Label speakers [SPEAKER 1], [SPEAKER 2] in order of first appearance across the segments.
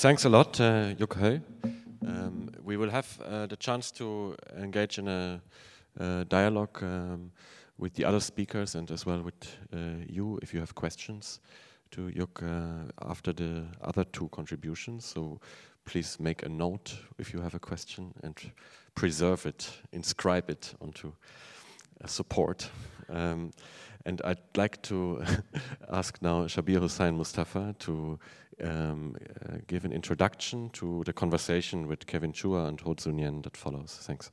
[SPEAKER 1] Thanks a lot, Yuk Hoi. We will have the chance to engage in a dialogue with the other speakers and as well with you if you have questions to Yuk after the other two contributions. So please make a note if you have a question and preserve it, inscribe it onto a support. And I'd like to ask now Shabir Hossain Mustafa to give an introduction to the conversation with Kevin Chua and Ho Tzu Nyen that follows. Thanks.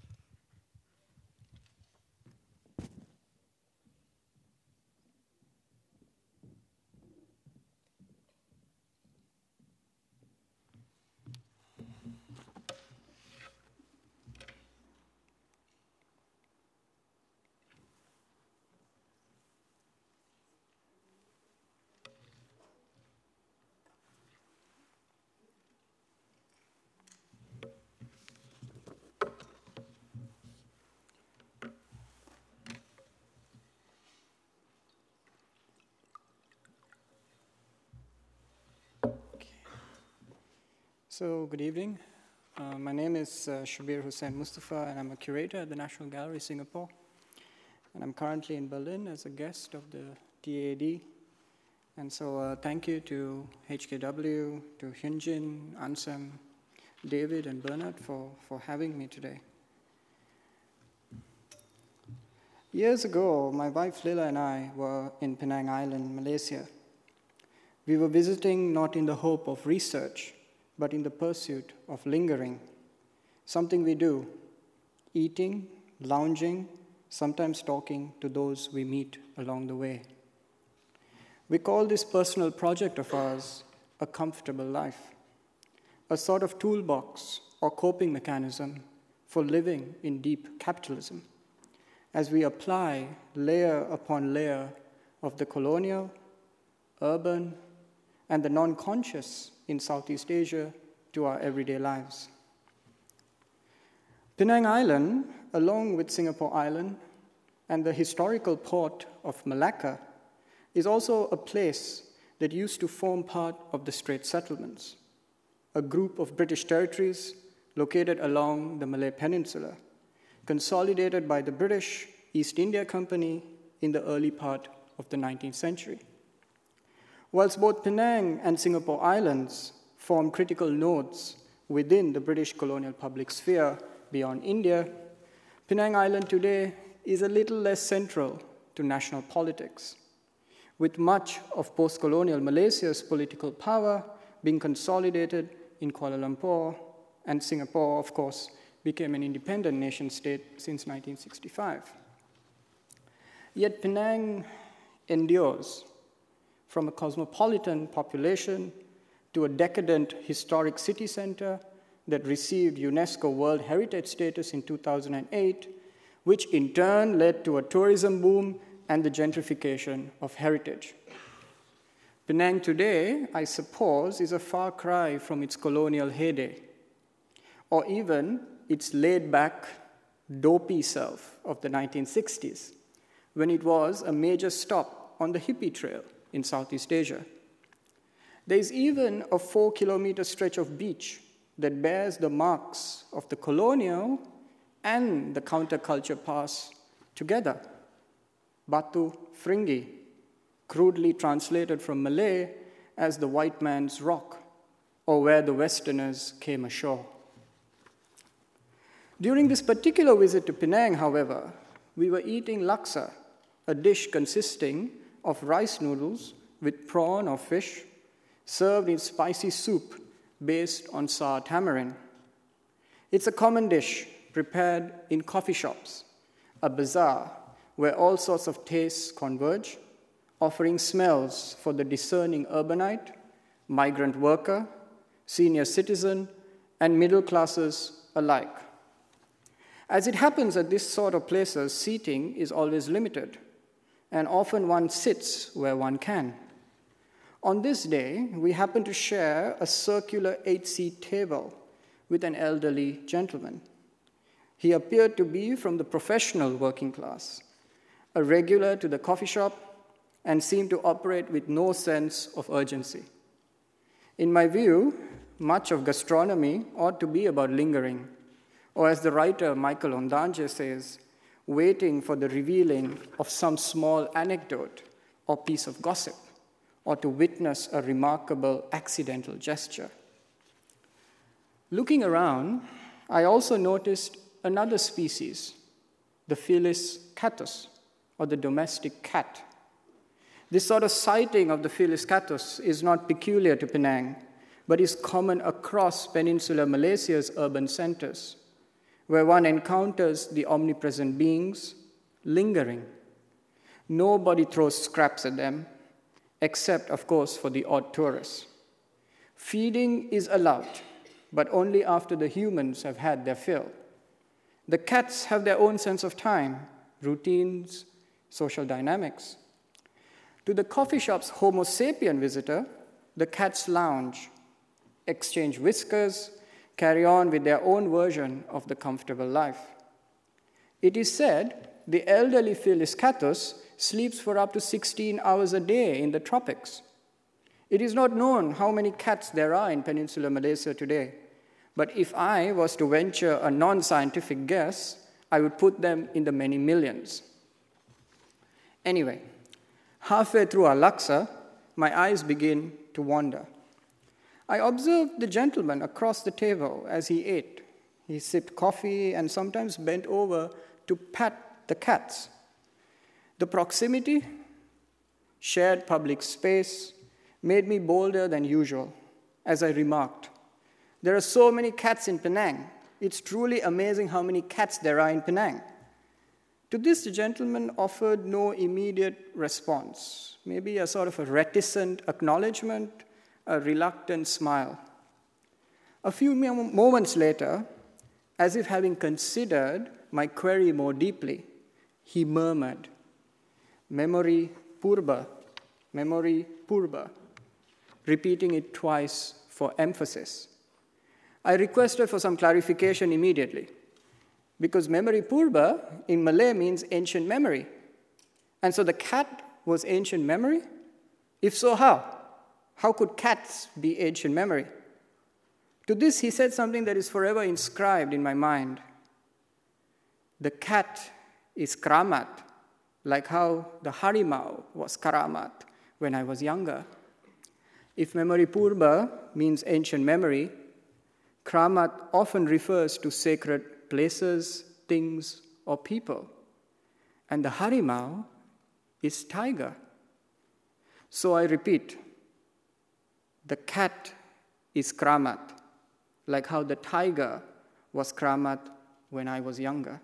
[SPEAKER 2] So, good evening. My name is Shabir Hossain Mustafa, and I'm a curator at the National Gallery, Singapore. And I'm currently in Berlin as a guest of the TAD. And so thank you to HKW, to Hyunjin, Ansem, David, and Bernard for having me today. Years ago, my wife Lila and I were in Penang Island, Malaysia. We were visiting not in the hope of research, but in the pursuit of lingering, something we do, eating, lounging, sometimes talking to those we meet along the way. We call this personal project of ours a comfortable life, a sort of toolbox or coping mechanism for living in deep capitalism, as we apply layer upon layer of the colonial, urban, and the non-conscious in Southeast Asia to our everyday lives. Penang Island, along with Singapore Island and the historical port of Malacca, is also a place that used to form part of the Strait Settlements, a group of British territories located along the Malay Peninsula, consolidated by the British East India Company in the early part of the 19th century. Whilst both Penang and Singapore Islands form critical nodes within the British colonial public sphere beyond India, Penang Island today is a little less central to national politics, with much of post-colonial Malaysia's political power being consolidated in Kuala Lumpur, and Singapore, of course, became an independent nation-state since 1965. Yet Penang endures, from a cosmopolitan population to a decadent historic city center that received UNESCO World Heritage status in 2008, which in turn led to a tourism boom and the gentrification of heritage. Penang today, I suppose, is a far cry from its colonial heyday, or even its laid-back, dopey self of the 1960s, when it was a major stop on the hippie trail in Southeast Asia. There is even a 4-kilometer stretch of beach that bears the marks of the colonial and the counterculture past together. Batu Fringhi, crudely translated from Malay as the white man's rock, or where the Westerners came ashore. During this particular visit to Penang, however, we were eating laksa, a dish consisting of rice noodles with prawn or fish, served in spicy soup based on sour tamarind. It's a common dish prepared in coffee shops, a bazaar where all sorts of tastes converge, offering smells for the discerning urbanite, migrant worker, senior citizen, and middle classes alike. As it happens at this sort of places, seating is always limited, and often one sits where one can. On this day, we happened to share a circular 8-seat table with an elderly gentleman. He appeared to be from the professional working class, a regular to the coffee shop, and seemed to operate with no sense of urgency. In my view, much of gastronomy ought to be about lingering, or as the writer Michael Ondaatje says, waiting for the revealing of some small anecdote or piece of gossip, or to witness a remarkable accidental gesture. Looking around, I also noticed another species, the Felis catus, or the domestic cat. This sort of sighting of the Felis catus is not peculiar to Penang, but is common across Peninsular Malaysia's urban centers, where one encounters the omnipresent beings lingering. Nobody throws scraps at them, except, of course, for the odd tourist. Feeding is allowed, but only after the humans have had their fill. The cats have their own sense of time, routines, social dynamics. To the coffee shop's Homo sapien visitor, the cats lounge, exchange whiskers, carry on with their own version of the comfortable life. It is said the elderly Felis catus sleeps for up to 16 hours a day in the tropics. It is not known how many cats there are in Peninsular Malaysia today, but if I was to venture a non-scientific guess, I would put them in the many millions. Anyway, halfway through our laksa, my eyes begin to wander. I observed the gentleman across the table as he ate. He sipped coffee and sometimes bent over to pat the cats. The proximity, shared public space, made me bolder than usual, as I remarked, "There are so many cats in Penang. It's truly amazing how many cats there are in Penang." To this, the gentleman offered no immediate response, maybe a sort of a reticent acknowledgement, a reluctant smile. A few moments later, as if having considered my query more deeply, he murmured, "Memory purba, memory purba," repeating it twice for emphasis. I requested for some clarification immediately, because memory purba in Malay means ancient memory. And so the cat was ancient memory? If so, how? How could cats be ancient memory? To this, he said something that is forever inscribed in my mind. The cat is kramat, like how the harimau was karamat when I was younger. If memory purba means ancient memory, kramat often refers to sacred places, things, or people. And the harimau is tiger. So I repeat, the cat is kramat, like how the tiger was kramat when I was younger.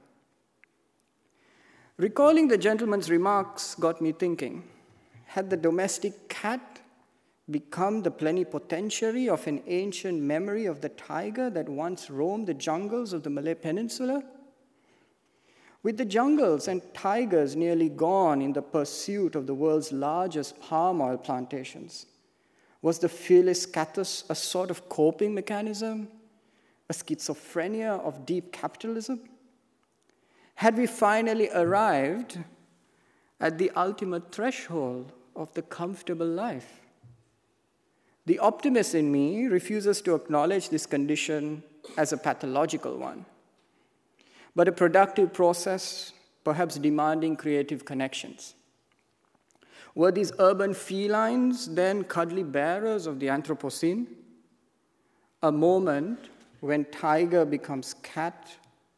[SPEAKER 2] Recalling the gentleman's remarks got me thinking, had the domestic cat become the plenipotentiary of an ancient memory of the tiger that once roamed the jungles of the Malay Peninsula? With the jungles and tigers nearly gone in the pursuit of the world's largest palm oil plantations, was the Felis catus a sort of coping mechanism, a schizophrenia of deep capitalism? Had we finally arrived at the ultimate threshold of the comfortable life? The optimist in me refuses to acknowledge this condition as a pathological one, but a productive process, perhaps demanding creative connections. Were these urban felines then cuddly bearers of the Anthropocene? A moment when tiger becomes cat,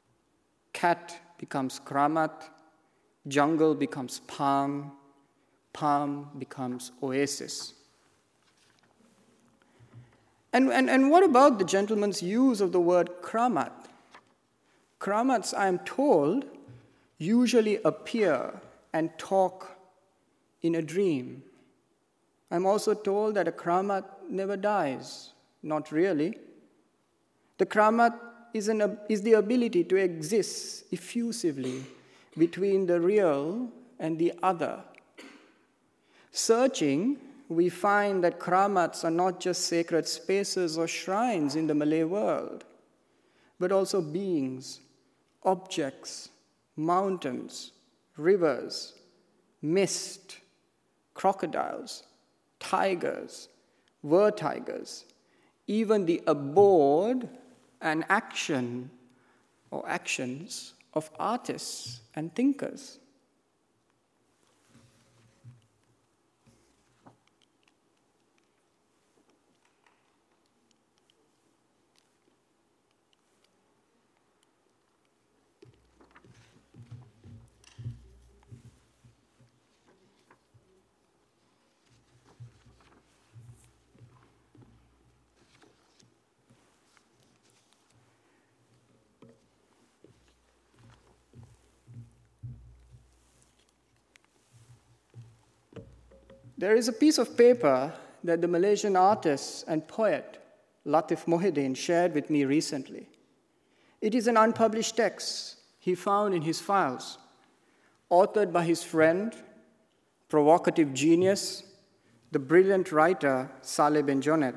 [SPEAKER 2] cat becomes kramat, jungle becomes palm, palm becomes oasis. And what about the gentleman's use of the word kramat? Kramats, I am told, usually appear and talk in a dream. I'm also told that a kramat never dies. Not really. The kramat is the ability to exist effusively between the real and the other. Searching, we find that kramats are not just sacred spaces or shrines in the Malay world, but also beings, objects, mountains, rivers, mist, crocodiles, tigers, were-tigers, even the abode and action or actions of artists and thinkers. There is a piece of paper that the Malaysian artist and poet Latif Mohideen shared with me recently. It is an unpublished text he found in his files, authored by his friend, provocative genius, the brilliant writer Saleh bin Jonet.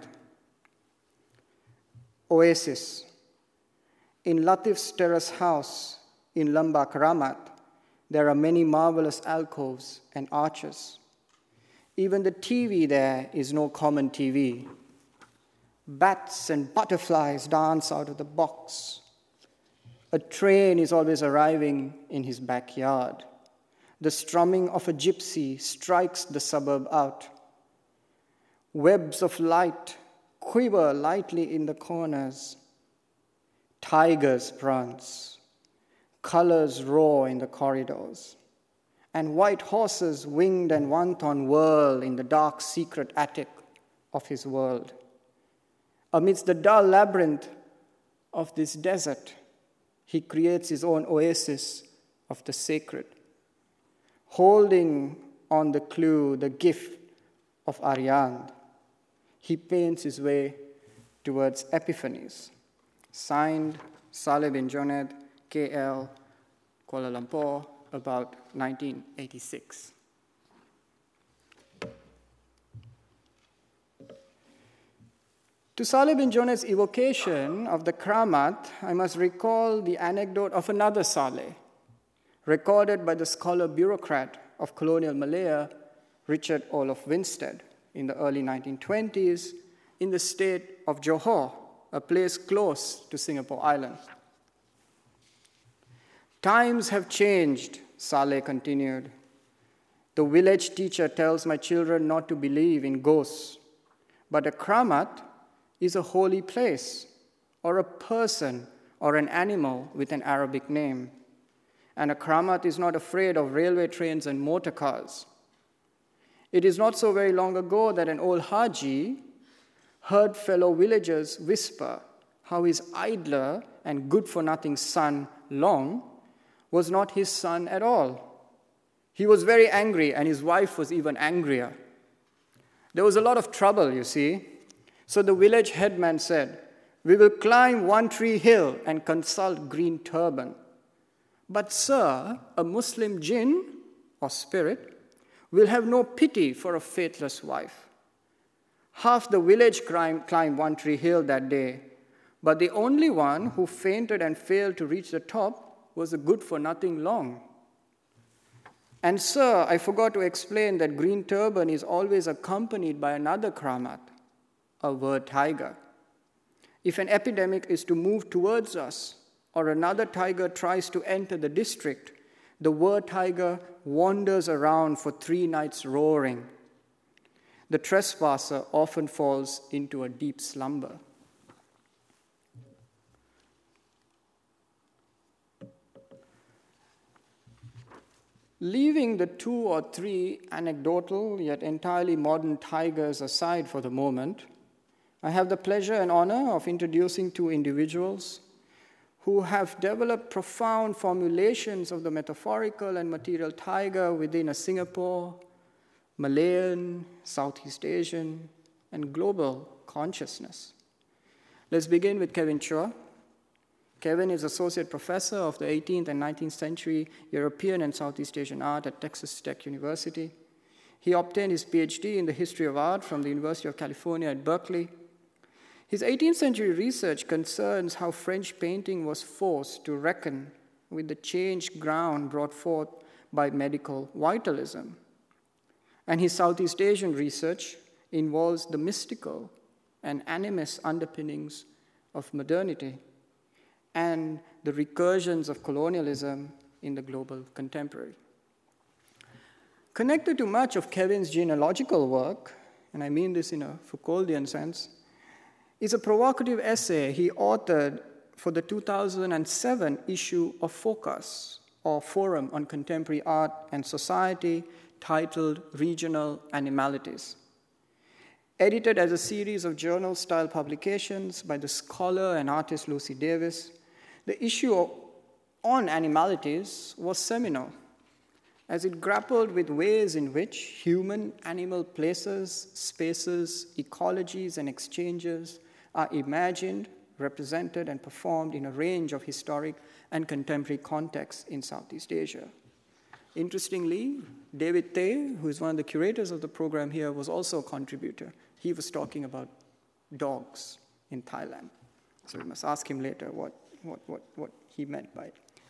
[SPEAKER 2] Oasis. In Latif's terrace house in Lembah Keramat, there are many marvelous alcoves and arches. Even the TV there is no common TV. Bats and butterflies dance out of the box. A train is always arriving in his backyard. The strumming of a gypsy strikes the suburb out. Webs of light quiver lightly in the corners. Tigers prance. Colors roar in the corridors. And white horses, winged and wanton, whirl in the dark, secret attic of his world. Amidst the dull labyrinth of this desert, he creates his own oasis of the sacred, holding on the clue, the gift of Aryand. He paints his way towards epiphanies. Signed, Saleh bin Jonet, KL, Kuala Lumpur, about 1986. To Saleh bin Jonet's evocation of the Keramat, I must recall the anecdote of another Saleh, recorded by the scholar bureaucrat of colonial Malaya, Richard Olof Winstead, in the early 1920s in the state of Johor, a place close to Singapore Island. Times have changed, Saleh continued. The village teacher tells my children not to believe in ghosts, but a Keramat is a holy place, or a person, or an animal with an Arabic name. And a Keramat is not afraid of railway trains and motor cars. It is not so very long ago that an old Haji heard fellow villagers whisper how his idler and good-for-nothing son, Long, was not his son at all. He was very angry, and his wife was even angrier. There was a lot of trouble, you see. So the village headman said, "We will climb One Tree Hill and consult Green Turban. But sir, a Muslim jinn, or spirit, will have no pity for a faithless wife." Half the village climbed One Tree Hill that day, but the only one who fainted and failed to reach the top was a good-for-nothing Long. And sir, I forgot to explain that Green Turban is always accompanied by another Keramat, a word tiger. If an epidemic is to move towards us, or another tiger tries to enter the district, the word tiger wanders around for 3 nights roaring. The trespasser often falls into a deep slumber. Leaving the 2 or 3 anecdotal yet entirely modern tigers aside for the moment, I have the pleasure and honor of introducing 2 individuals who have developed profound formulations of the metaphorical and material tiger within a Singapore, Malayan, Southeast Asian, and global consciousness. Let's begin with Kevin Chua. Kevin is Associate Professor of the 18th and 19th century European and Southeast Asian art at Texas Tech University. He obtained his PhD in the history of art from the University of California at Berkeley. His 18th century research concerns how French painting was forced to reckon with the changed ground brought forth by medical vitalism. And his Southeast Asian research involves the mystical and animist underpinnings of modernity and the recursions of colonialism in the global contemporary. Connected to much of Kevin's genealogical work, and I mean this in a Foucauldian sense, is a provocative essay he authored for the 2007 issue of Focus, or Forum on Contemporary Art and Society, titled Regional Animalities. Edited as a series of journal-style publications by the scholar and artist Lucy Davis, the issue on animalities was seminal, as it grappled with ways in which human-animal places, spaces, ecologies, and exchanges are imagined, represented, and performed in a range of historic and contemporary contexts in Southeast Asia. Interestingly, David Tay, who is one of the curators of the program here, was also a contributor. He was talking about dogs in Thailand. So we must ask him later what he meant by it.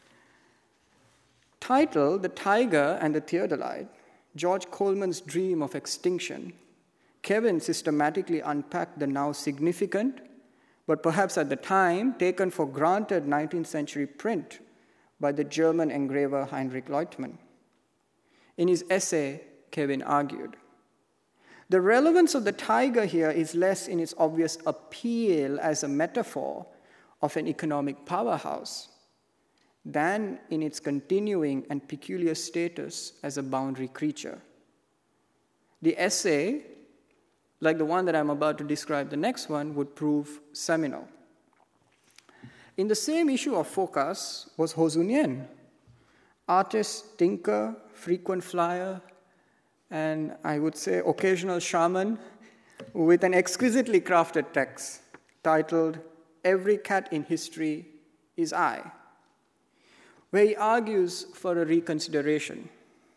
[SPEAKER 2] Titled The Tiger and the Theodolite, George Coleman's Dream of Extinction, Kevin systematically unpacked the now significant, but perhaps at the time taken for granted 19th century print by the German engraver Heinrich Leuchtmann. In his essay, Kevin argued, the relevance of the tiger here is less in its obvious appeal as a metaphor of an economic powerhouse than in its continuing and peculiar status as a boundary creature. The essay, like the one that I'm about to describe, the next one, would prove seminal. In the same issue of Focus was Ho Sun Yen, artist, thinker, frequent flyer, and I would say occasional shaman, with an exquisitely crafted text titled Every Cat in History is I, where he argues for a reconsideration.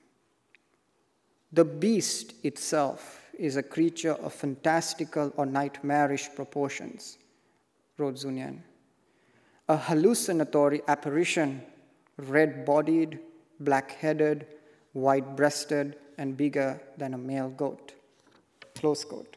[SPEAKER 2] The beast itself is a creature of fantastical or nightmarish proportions, wrote Sun Yen. A hallucinatory apparition, red-bodied, black-headed, white-breasted, and bigger than a male goat, close quote.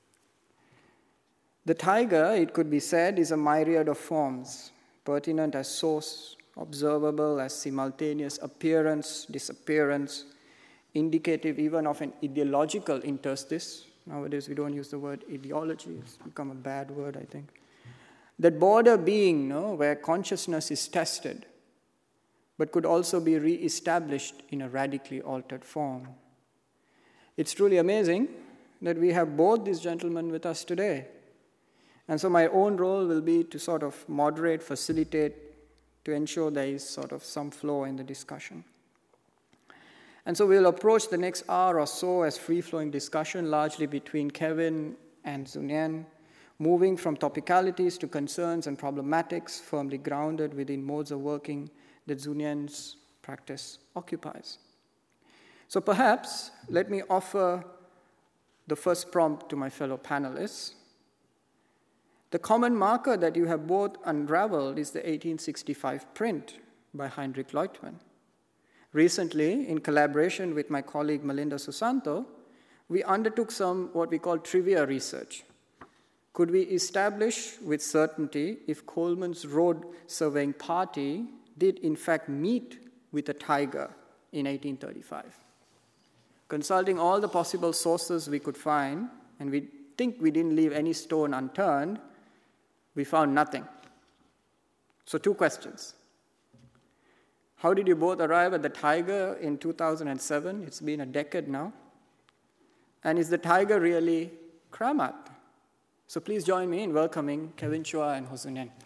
[SPEAKER 2] The tiger, it could be said, is a myriad of forms, pertinent as source, observable as simultaneous appearance, disappearance, indicative even of an ideological interstice. Nowadays, we don't use the word ideology. It's become a bad word, I think. That border being, where consciousness is tested, but could also be re-established in a radically altered form. It's truly amazing that we have both these gentlemen with us today. And so my own role will be to sort of moderate, facilitate, to ensure there is sort of some flow in the discussion. And so we'll approach the next hour or so as free-flowing discussion, largely between Kevin and Sun Yen, moving from topicalities to concerns and problematics firmly grounded within modes of working that Sun Yen's practice occupies. So perhaps let me offer the first prompt to my fellow panelists. The common marker that you have both unraveled is the 1865 print by Heinrich Leuchtmann. Recently, in collaboration with my colleague Melinda Susanto, we undertook some what we call trivia research. Could we establish with certainty if Coleman's road surveying party did in fact meet with a tiger in 1835? Consulting all the possible sources we could find, and we think we didn't leave any stone unturned, we found nothing. So 2 questions. How did you both arrive at the tiger in 2007? It's been a decade now. And is the tiger really Kramat? So please join me in welcoming Kevin Chua and Ho Sun Yen.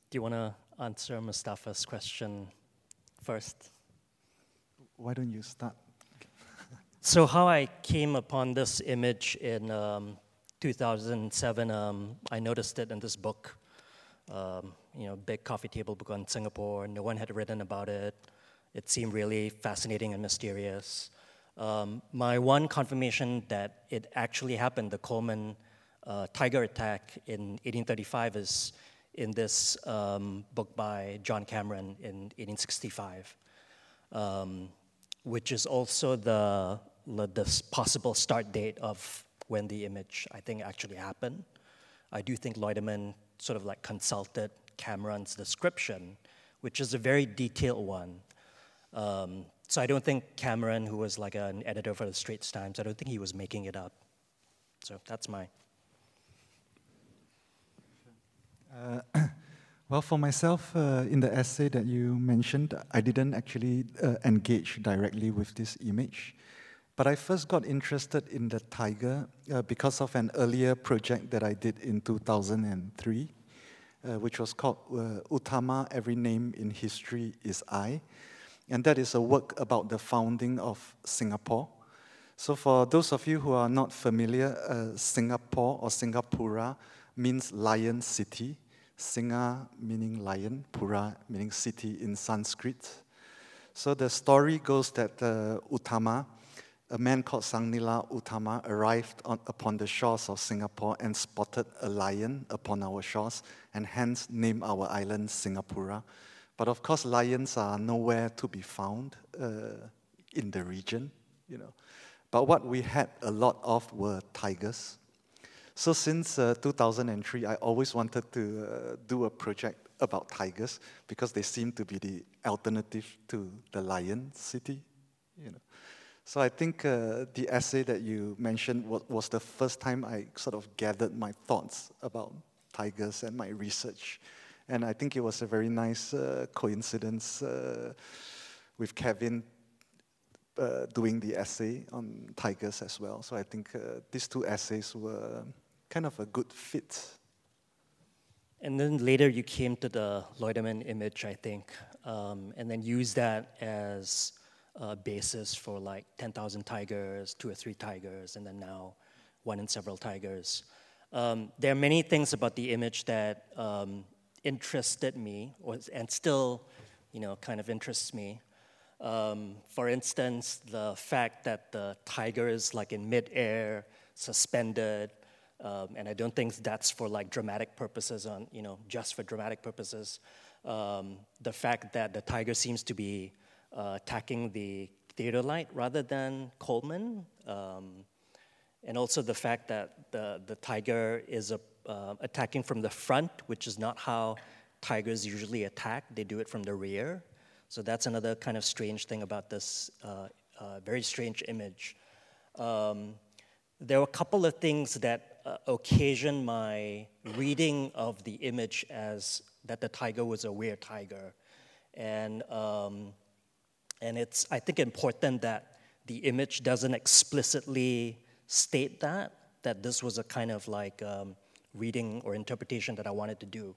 [SPEAKER 3] Do you want to answer Mustafa's question first?
[SPEAKER 4] Why don't you start?
[SPEAKER 3] So how I came upon this image in 2007, I noticed it in this book, big coffee table book on Singapore. No one had written about it. It seemed really fascinating and mysterious. My one confirmation that it actually happened, the Coleman tiger attack in 1835, is in this book by John Cameron in 1865, which is also the possible start date of when the image, I think, actually happened. I do think Leutemann sort of like consulted Cameron's description, which is a very detailed one. So I don't think Cameron, who was like an editor for the Straits Times, I don't think he was making it up. So that's my...
[SPEAKER 4] Well, for myself, in the essay that you mentioned, I didn't actually engage directly with this image. But I first got interested in the tiger because of an earlier project that I did in 2003, which was called Utama, Every Name in History is I. And that is a work about the founding of Singapore. So for those of you who are not familiar, Singapore or Singapura means lion city. Singa meaning lion, Pura meaning city in Sanskrit. So the story goes that Utama, a man called Sangnila Utama, arrived upon the shores of Singapore and spotted a lion upon our shores, and hence named our island Singapura. But of course, lions are nowhere to be found in the region, But what we had a lot of were tigers. So since 2003, I always wanted to do a project about tigers because they seem to be the alternative to the lion city, So I think the essay that you mentioned was the first time I sort of gathered my thoughts about tigers and my research. And I think it was a very nice coincidence with Kevin doing the essay on tigers as well. So I think these two essays were kind of a good fit.
[SPEAKER 3] And then later you came to the Leutemann image, I think, and then used that as a basis for like 10,000 tigers, 2 or 3 tigers, and then now 1 in several tigers. There are many things about the image that interested me, and still, kind of interests me. For instance, the fact that the tiger is like in midair, suspended, and I don't think that's for like dramatic purposes, just for dramatic purposes. The fact that the tiger seems to be attacking the theodolite rather than Coleman, and also the fact that the tiger is attacking from the front, which is not how tigers usually attack. They do it from the rear. So that's another kind of strange thing about this very strange image. There were a couple of things that occasioned my reading of the image as that the tiger was a weird tiger. And it's, I think, important that the image doesn't explicitly state that this was a kind of like reading or interpretation that I wanted to do.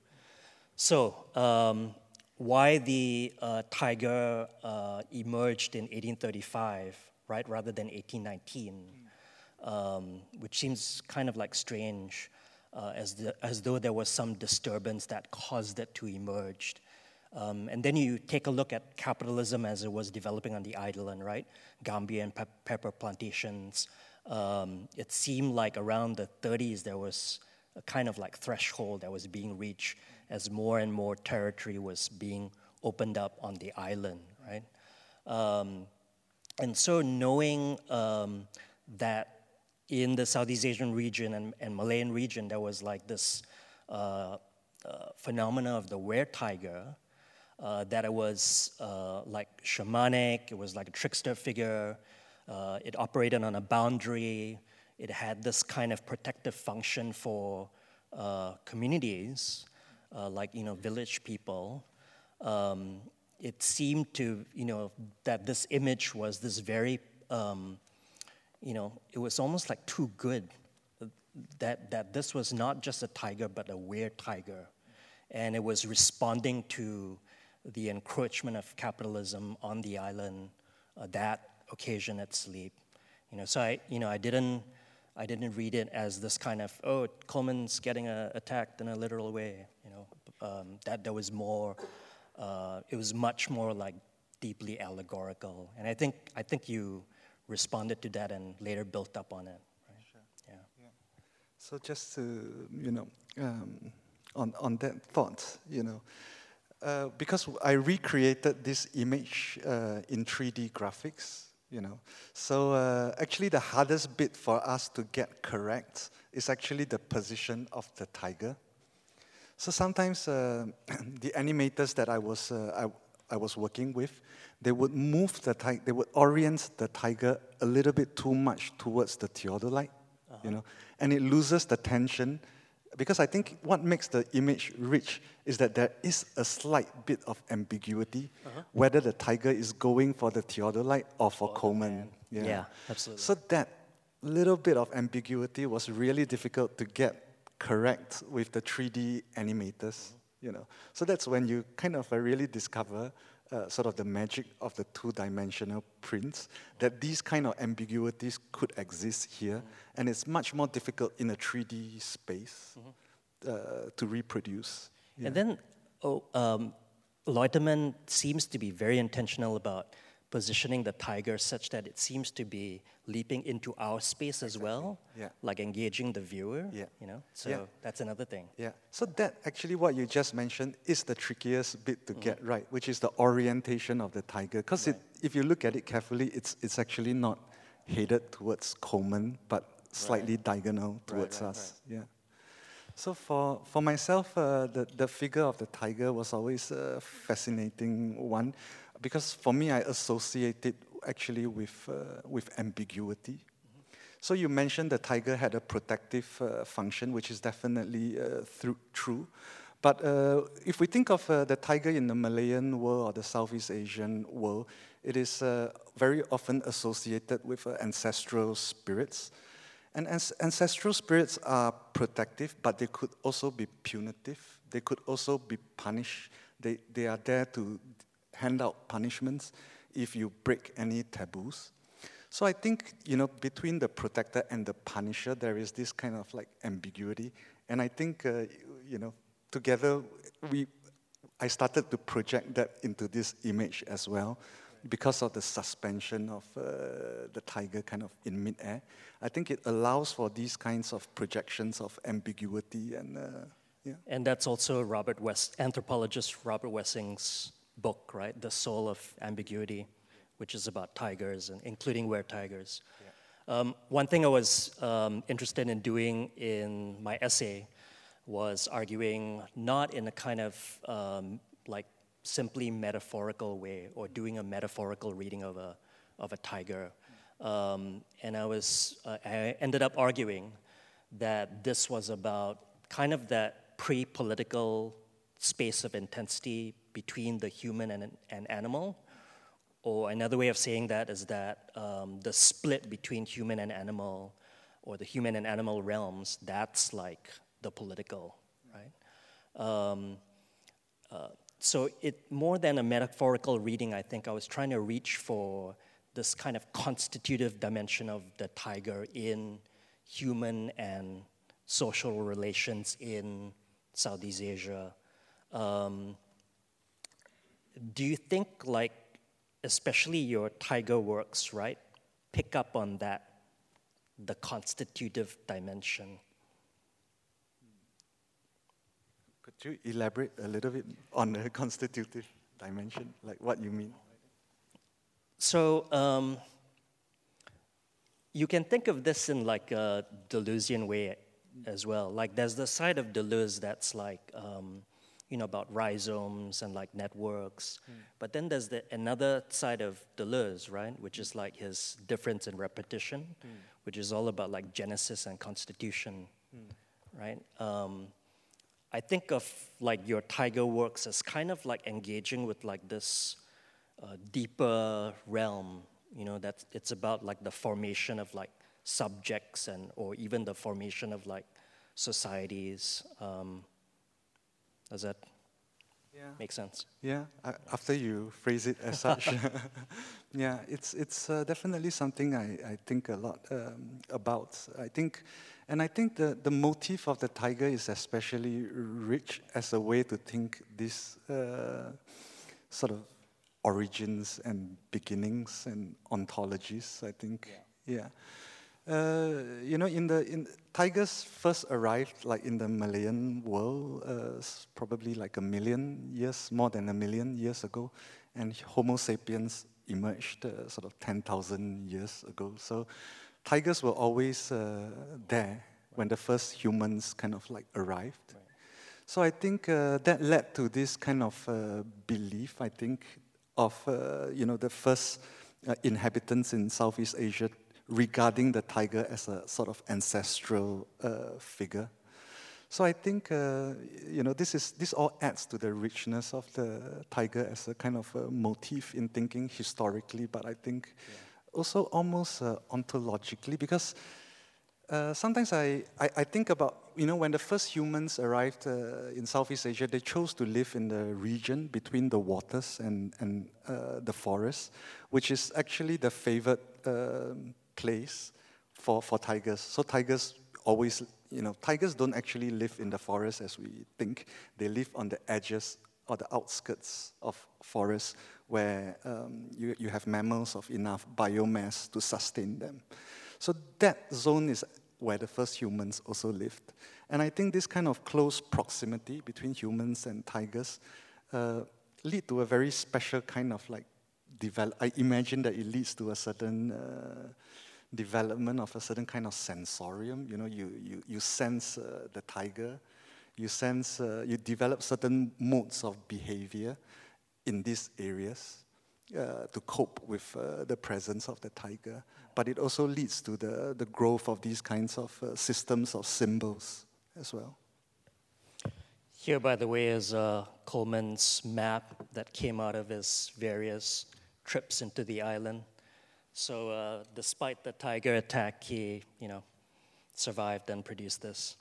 [SPEAKER 3] So why the tiger emerged in 1835, right, rather than 1819, which seems kind of like strange, as though there was some disturbance that caused it to emerge. And then you take a look at capitalism as it was developing on the island, right? Gambia and pepper plantations. It seemed like around the 30s there was a kind of like threshold that was being reached as more and more territory was being opened up on the island, right? And so knowing that in the Southeast Asian region and Malayan region, there was like this phenomena of the were-tiger, that it was like shamanic, it was like a trickster figure, it operated on a boundary, it had this kind of protective function for communities, like, village people. It seemed to, that this image was this very, it was almost like too good, that this was not just a tiger, but a weird tiger. and it was responding to the encroachment of capitalism on the island that occasion at sleep. So I didn't read it as this kind of, oh, Coleman's getting attacked in a literal way. That there was more. It was much more like deeply allegorical, and I think you responded to that and later built up on it. Right?
[SPEAKER 4] Sure. Yeah. So just to on that thought, because I recreated this image in 3D graphics. So actually the hardest bit for us to get correct is actually the position of the tiger. So sometimes the animators that I was working with, they would move the tiger, they would orient the tiger a little bit too much towards the theodolite, and it loses the tension. Because I think what makes the image rich is that there is a slight bit of ambiguity, whether the tiger is going for the theodolite or for Coleman.
[SPEAKER 3] Yeah, absolutely.
[SPEAKER 4] So that little bit of ambiguity was really difficult to get correct with the 3D animators. So that's when you kind of really discover sort of the magic of the two-dimensional prints, that these kind of ambiguities could exist here, and it's much more difficult in a 3D space to reproduce. Yeah.
[SPEAKER 3] And then Leutemann seems to be very intentional about positioning the tiger such that it seems to be leaping into our space as well, like engaging the viewer. So that's another thing.
[SPEAKER 4] Yeah. So that actually what you just mentioned is the trickiest bit to get right, which is the orientation of the tiger. Because if you look at it carefully, it's actually not headed towards Coleman, but slightly diagonal towards us. Yeah. So for myself, the figure of the tiger was always a fascinating one, because for me, I associate it actually with ambiguity. So you mentioned the tiger had a protective function, which is definitely true. But if we think of the tiger in the Malayan world or the Southeast Asian world, it is very often associated with ancestral spirits. And ancestral spirits are protective, but they could also be punitive. They could also be punished. They are there to hand out punishments if you break any taboos. So I think, between the protector and the punisher, there is this kind of like ambiguity. And I think, together, I started to project that into this image as well, because of the suspension of the tiger kind of in midair. I think it allows for these kinds of projections of ambiguity and
[SPEAKER 3] And that's also anthropologist Robert Wessing's book, right? The Soul of Ambiguity, which is about tigers, and including were-tigers. Yeah. One thing I was interested in doing in my essay was arguing not in a kind of like simply metaphorical way or doing a metaphorical reading of a tiger. And I ended up arguing that this was about kind of that pre-political space of intensity between the human and animal. Or another way of saying that is that the split between human and animal, or the human and animal realms, that's like the political, right? So more than a metaphorical reading, I think I was trying to reach for this kind of constitutive dimension of the tiger in human and social relations in Southeast Asia. Do you think, like, especially your tiger works, right, pick up on that, the constitutive dimension?
[SPEAKER 4] Could you elaborate a little bit on the constitutive dimension, like what you mean?
[SPEAKER 3] So you can think of this in like a Deleuzian way as well. Like there's the side of Deleuze that's like, about rhizomes and like networks. But then there's another side of Deleuze, right, which is like his difference in repetition, which is all about like genesis and constitution, right? I think of like your tiger works as kind of like engaging with like this deeper realm, that it's about like the formation of like subjects or even the formation of like societies. Does that make sense?
[SPEAKER 4] Yeah, after you phrase it as such, yeah, it's definitely something I think a lot about. I think the motif of the tiger is especially rich as a way to think this sort of origins and beginnings and ontologies. I think, yeah. In tigers first arrived like in the Malayan world, probably like more than a million years ago, and Homo sapiens emerged sort of 10,000 years ago. So tigers were always there when the first humans kind of like arrived. Right. So I think that led to this kind of belief, I think, of the first inhabitants in Southeast Asia regarding the tiger as a sort of ancestral figure. So I think this all adds to the richness of the tiger as a kind of a motif in thinking historically, but I think also almost ontologically, because sometimes I think about, when the first humans arrived in Southeast Asia, they chose to live in the region between the waters and the forest, which is actually the favored place for tigers. So tigers always, tigers don't actually live in the forest as we think. They live on the edges or the outskirts of forests where you have mammals of enough biomass to sustain them. So that zone is where the first humans also lived. And I think this kind of close proximity between humans and tigers lead to a very special kind of like I imagine that it leads to a certain development of a certain kind of sensorium. You sense the tiger, you develop certain modes of behavior in these areas to cope with the presence of the tiger. But it also leads to the growth of these kinds of systems of symbols as well.
[SPEAKER 3] Here, by the way, is Coleman's map that came out of his various trips into the island. So despite the tiger attack, he, survived and produced this.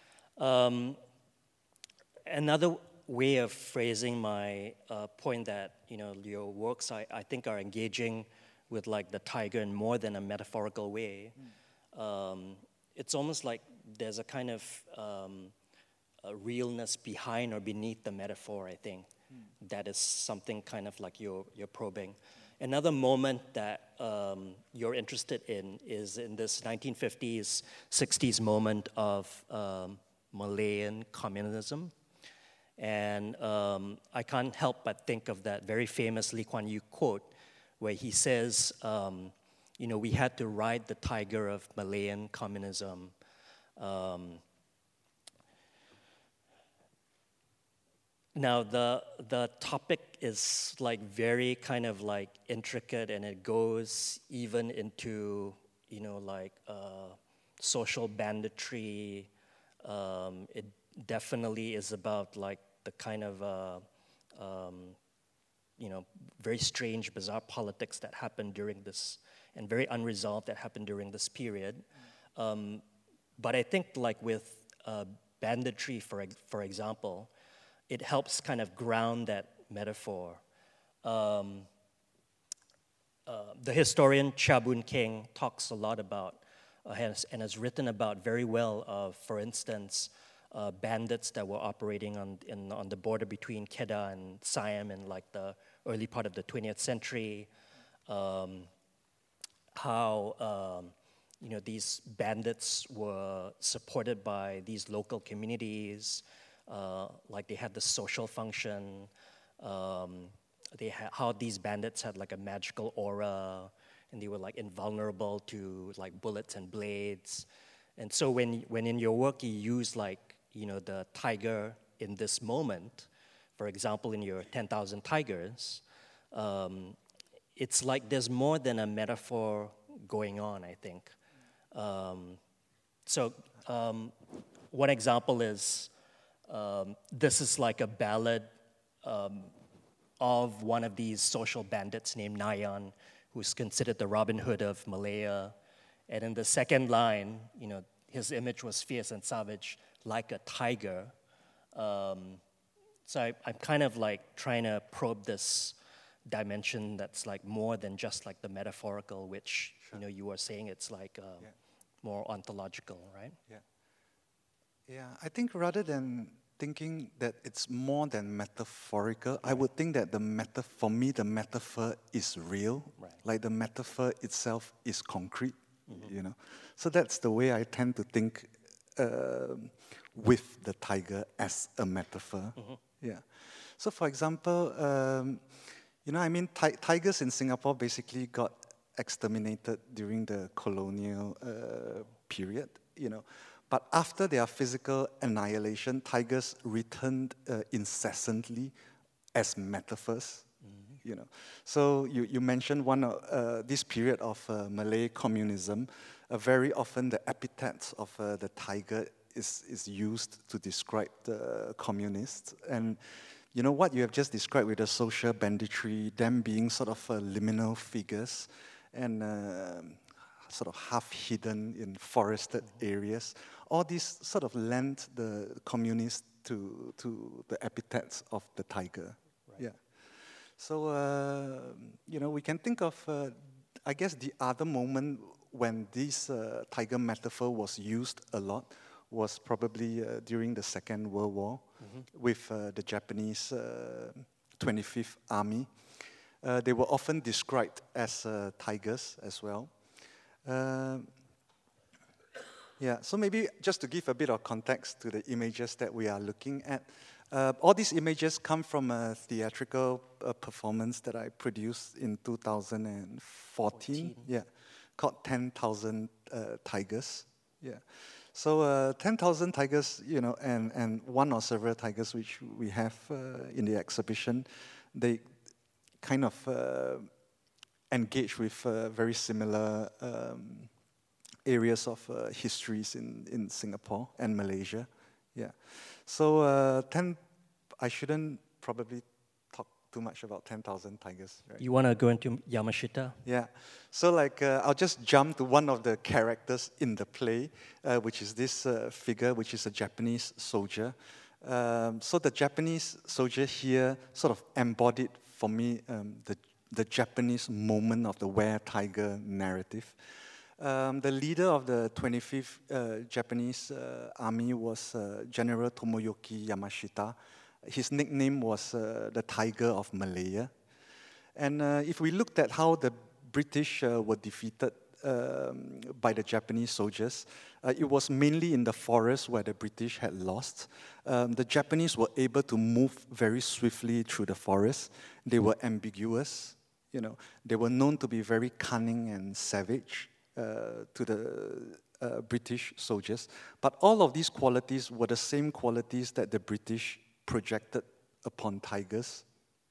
[SPEAKER 3] Another way of phrasing my point that, your works, I think, are engaging with like the tiger in more than a metaphorical way. It's almost like there's a kind of a realness behind or beneath the metaphor, I think. That is something kind of like you're probing. Another moment that you're interested in is in this 1950s, 60s moment of Malayan communism. And I can't help but think of that very famous Lee Kuan Yew quote where he says, we had to ride the tiger of Malayan communism. Now, the topic is like very kind of like intricate, and it goes even into, social banditry. It definitely is about like the kind of, very strange, bizarre politics that happened during this, and very unresolved that happened during this period. But I think like with banditry, for example, it helps kind of ground that metaphor. The historian Chia Boon Keng talks a lot about, and has written about very well of, for instance, bandits that were operating on the border between Kedah and Siam in like the early part of the 20th century. How these bandits were supported by these local communities. Like they had the social function, how these bandits had like a magical aura, and they were like invulnerable to like bullets and blades. And so when in your work you use like, the tiger in this moment, for example, in your 10,000 Tigers, it's like there's more than a metaphor going on, I think. One example is, this is like a ballad of one of these social bandits named Nayan, who's considered the Robin Hood of Malaya. And in the second line, his image was fierce and savage, like a tiger. So I'm kind of like trying to probe this dimension that's like more than just like the metaphorical, which you were saying it's like more ontological, right?
[SPEAKER 4] Yeah, I think rather than thinking that it's more than metaphorical, I would think that for me, the metaphor is real.
[SPEAKER 3] Right.
[SPEAKER 4] Like the metaphor itself is concrete, So that's the way I tend to think with the tiger as a metaphor. Yeah. So for example, tigers in Singapore basically got exterminated during the colonial period, But after their physical annihilation, tigers returned incessantly as metaphors, So you mentioned this period of Malay communism. Very often the epithet of the tiger is used to describe the communists. And what you have just described with the social banditry, them being sort of liminal figures and sort of half hidden in forested areas, all this sort of lent the communists to the epithets of the tiger. Right. Yeah. So, we can think of, I guess, the other moment when this tiger metaphor was used a lot was probably during the Second World War with the Japanese 25th Army. They were often described as tigers as well. So maybe just to give a bit of context to the images that we are looking at, all these images come from a theatrical performance that I produced in 2014, called 10,000 Tigers. Yeah. So 10,000 tigers, and one or several tigers which we have in the exhibition, they kind of engage with very similar areas of histories in Singapore and Malaysia. Yeah. So I shouldn't probably talk too much about 10,000 tigers, right?
[SPEAKER 3] You want to go into Yamashita?
[SPEAKER 4] Yeah. So I'll just jump to one of the characters in the play, which is this figure, which is a Japanese soldier. So the Japanese soldier here sort of embodied for me the Japanese moment of the were-tiger narrative. The leader of the 25th Japanese Army was General Tomoyuki Yamashita. His nickname was the Tiger of Malaya. And if we looked at how the British were defeated by the Japanese soldiers, it was mainly in the forest where the British had lost. The Japanese were able to move very swiftly through the forest. They were ambiguous. They were known to be very cunning and savage to the British soldiers. But all of these qualities were the same qualities that the British projected upon tigers.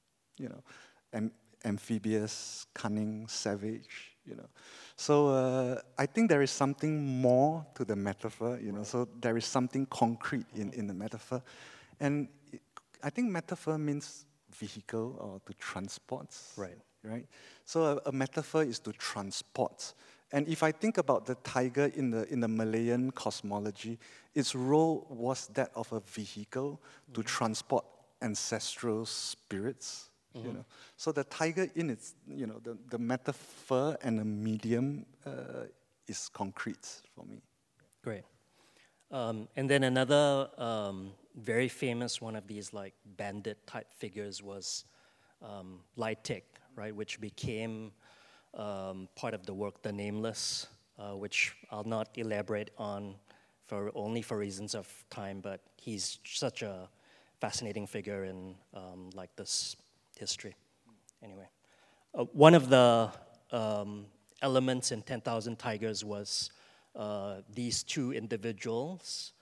[SPEAKER 4] Amphibious, cunning, savage, So I think there is something more to the metaphor, so there is something concrete in the metaphor. And I think metaphor means vehicle or to transport. Right? So a metaphor is to transport. And if I think about the tiger in the Malayan cosmology, its role was that of a vehicle to transport ancestral spirits. So the tiger in its, the metaphor and the medium is concrete for me.
[SPEAKER 3] Great. And then another very famous one of these like bandit type figures was Lai Tek, right, which became part of the work The Nameless, which I'll not elaborate on only for reasons of time, but he's such a fascinating figure in like this history. Anyway, one of the elements in 10,000 Tigers was these two individuals,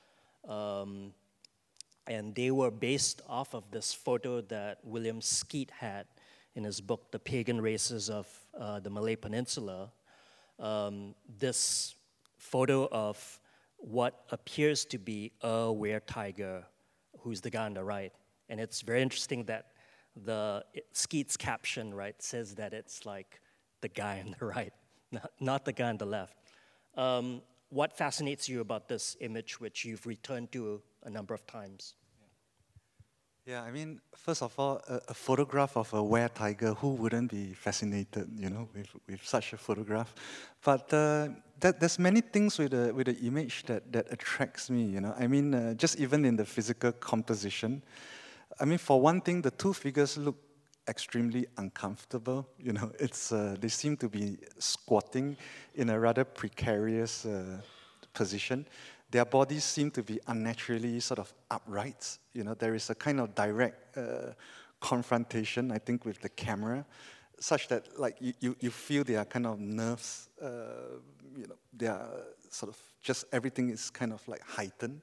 [SPEAKER 3] and they were based off of this photo that William Skeet had in his book, The Pagan Races of the Malay Peninsula. This photo of what appears to be a were-tiger, who's the guy on the right. And it's very interesting that Skeet's caption, right, says that it's like the guy on the right, not the guy on the left. What fascinates you about this image, which you've returned to a number of times?
[SPEAKER 4] Yeah, I mean, first of all, a photograph of a were-tiger, who wouldn't be fascinated, with such a photograph? But there's many things with the image that attracts me, I mean, just even in the physical composition. I mean, for one thing, the two figures look extremely uncomfortable. They seem to be squatting in a rather precarious position. Their bodies seem to be unnaturally sort of upright. There is a kind of direct confrontation, I think, with the camera, such that like you feel their kind of nerves. They are sort of just everything is kind of like heightened.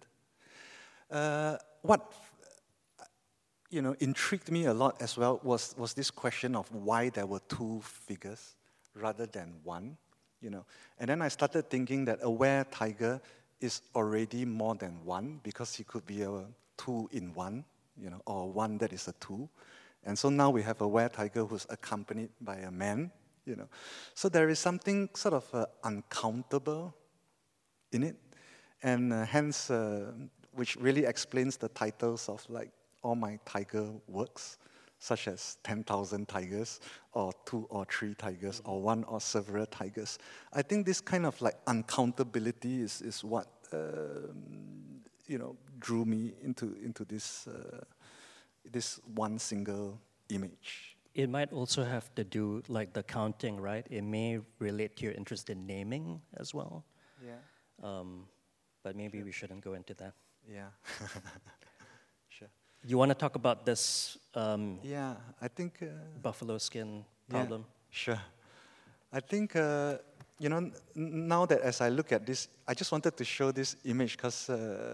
[SPEAKER 4] What intrigued me a lot as well was this question of why there were two figures rather than one. And then I started thinking that a were-tiger is already more than one, because he could be a two in one, or one that is a two. And so now we have a were-tiger who's accompanied by a man, So there is something sort of uncountable in it, and hence, which really explains the titles of like all my tiger works, such as 10,000 tigers, or 2 or 3 tigers, or 1 or several tigers. I think this kind of like uncountability is what drew me into this this one single image.
[SPEAKER 3] It might also have to do like the counting, right? It may relate to your interest in naming as well.
[SPEAKER 4] Yeah.
[SPEAKER 3] But maybe we shouldn't go into that.
[SPEAKER 4] Yeah. Sure.
[SPEAKER 3] You want to talk about this
[SPEAKER 4] yeah, I think
[SPEAKER 3] buffalo skin problem?
[SPEAKER 4] Yeah, sure. I think now that as I look at this, I just wanted to show this image because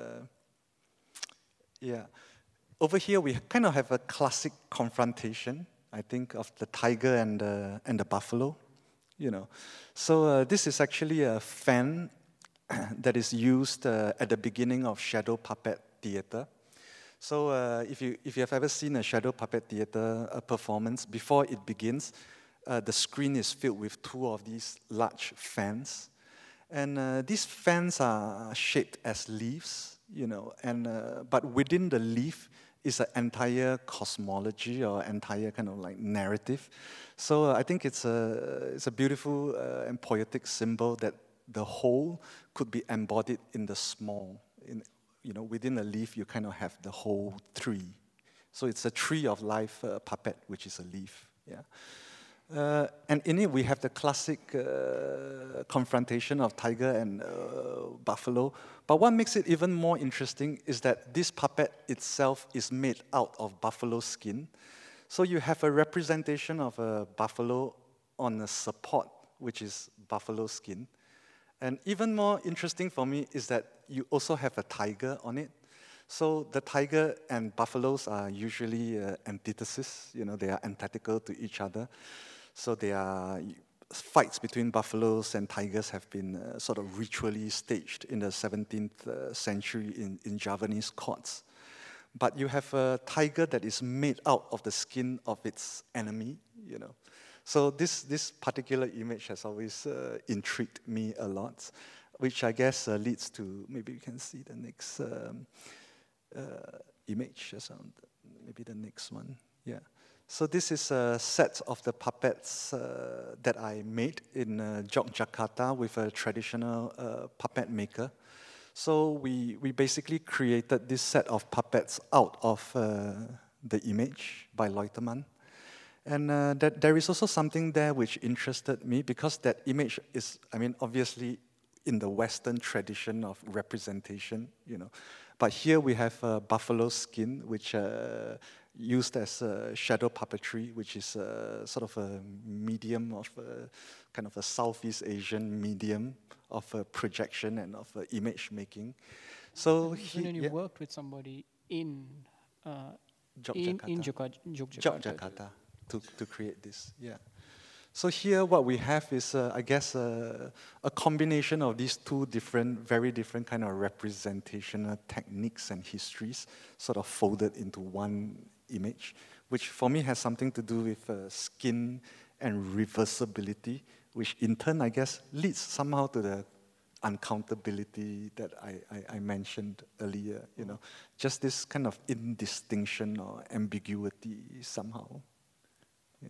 [SPEAKER 4] over here we kind of have a classic confrontation, I think, of the tiger and the buffalo. So this is actually a fan that is used at the beginning of shadow puppet theater. So if you have ever seen a shadow puppet theater performance, before it begins, the screen is filled with 2 of these large fans. And these fans are shaped as leaves, but within the leaf is an entire cosmology or entire kind of like narrative. So I think it's a beautiful and poetic symbol that the whole could be embodied in the small. Within a leaf, you kind of have the whole tree. So it's a tree of life puppet, which is a leaf. Yeah. And in it, we have the classic confrontation of tiger and buffalo. But what makes it even more interesting is that this puppet itself is made out of buffalo skin. So you have a representation of a buffalo on a support, which is buffalo skin. And even more interesting for me is that you also have a tiger on it. So the tiger and buffaloes are usually antithesis. They are antithetical to each other. So there are fights between buffaloes and tigers have been sort of ritually staged in the 17th century in Javanese courts. But you have a tiger that is made out of the skin of its enemy, So this particular image has always intrigued me a lot, which I guess leads to, maybe you can see the next image, maybe the next one, yeah. So this is a set of the puppets that I made in Yogyakarta with a traditional puppet maker. So we basically created this set of puppets out of the image by Leutermann. And that there is also something there which interested me, because that image is, obviously in the Western tradition of representation, But here we have buffalo skin, which used as shadow puppetry, which is sort of a medium of kind of a Southeast Asian medium of projection and of image making. So
[SPEAKER 5] you worked with somebody in Yogyakarta.
[SPEAKER 4] To create this, yeah. So here what we have is, I guess, a combination of these two very different kind of representational techniques and histories sort of folded into one image, which for me has something to do with skin and reversibility, which in turn, I guess, leads somehow to the uncountability that I mentioned earlier, you know, just this kind of indistinction or ambiguity somehow. Yeah.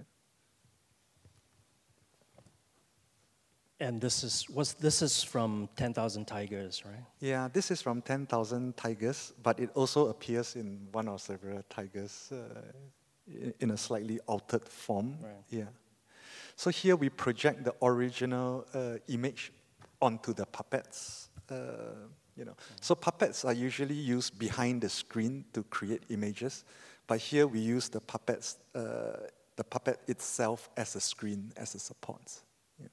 [SPEAKER 3] And this is from 10,000 Tigers, right?
[SPEAKER 4] Yeah, this is from 10,000 Tigers, but it also appears in one or several tigers in a slightly altered form.
[SPEAKER 3] Right.
[SPEAKER 4] Yeah. So here we project the original image onto the puppets. You know, so puppets are usually used behind the screen to create images, but here we use the puppet itself as a screen, as a support. Yeah.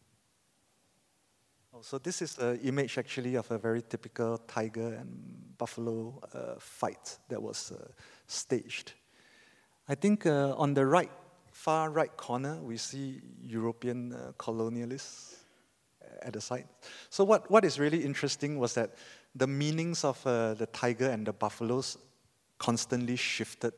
[SPEAKER 4] So this is an image actually of a very typical tiger and buffalo fight that was staged. I think on the far right corner, we see European colonialists at the side. So what is really interesting was that the meanings of the tiger and the buffaloes constantly shifted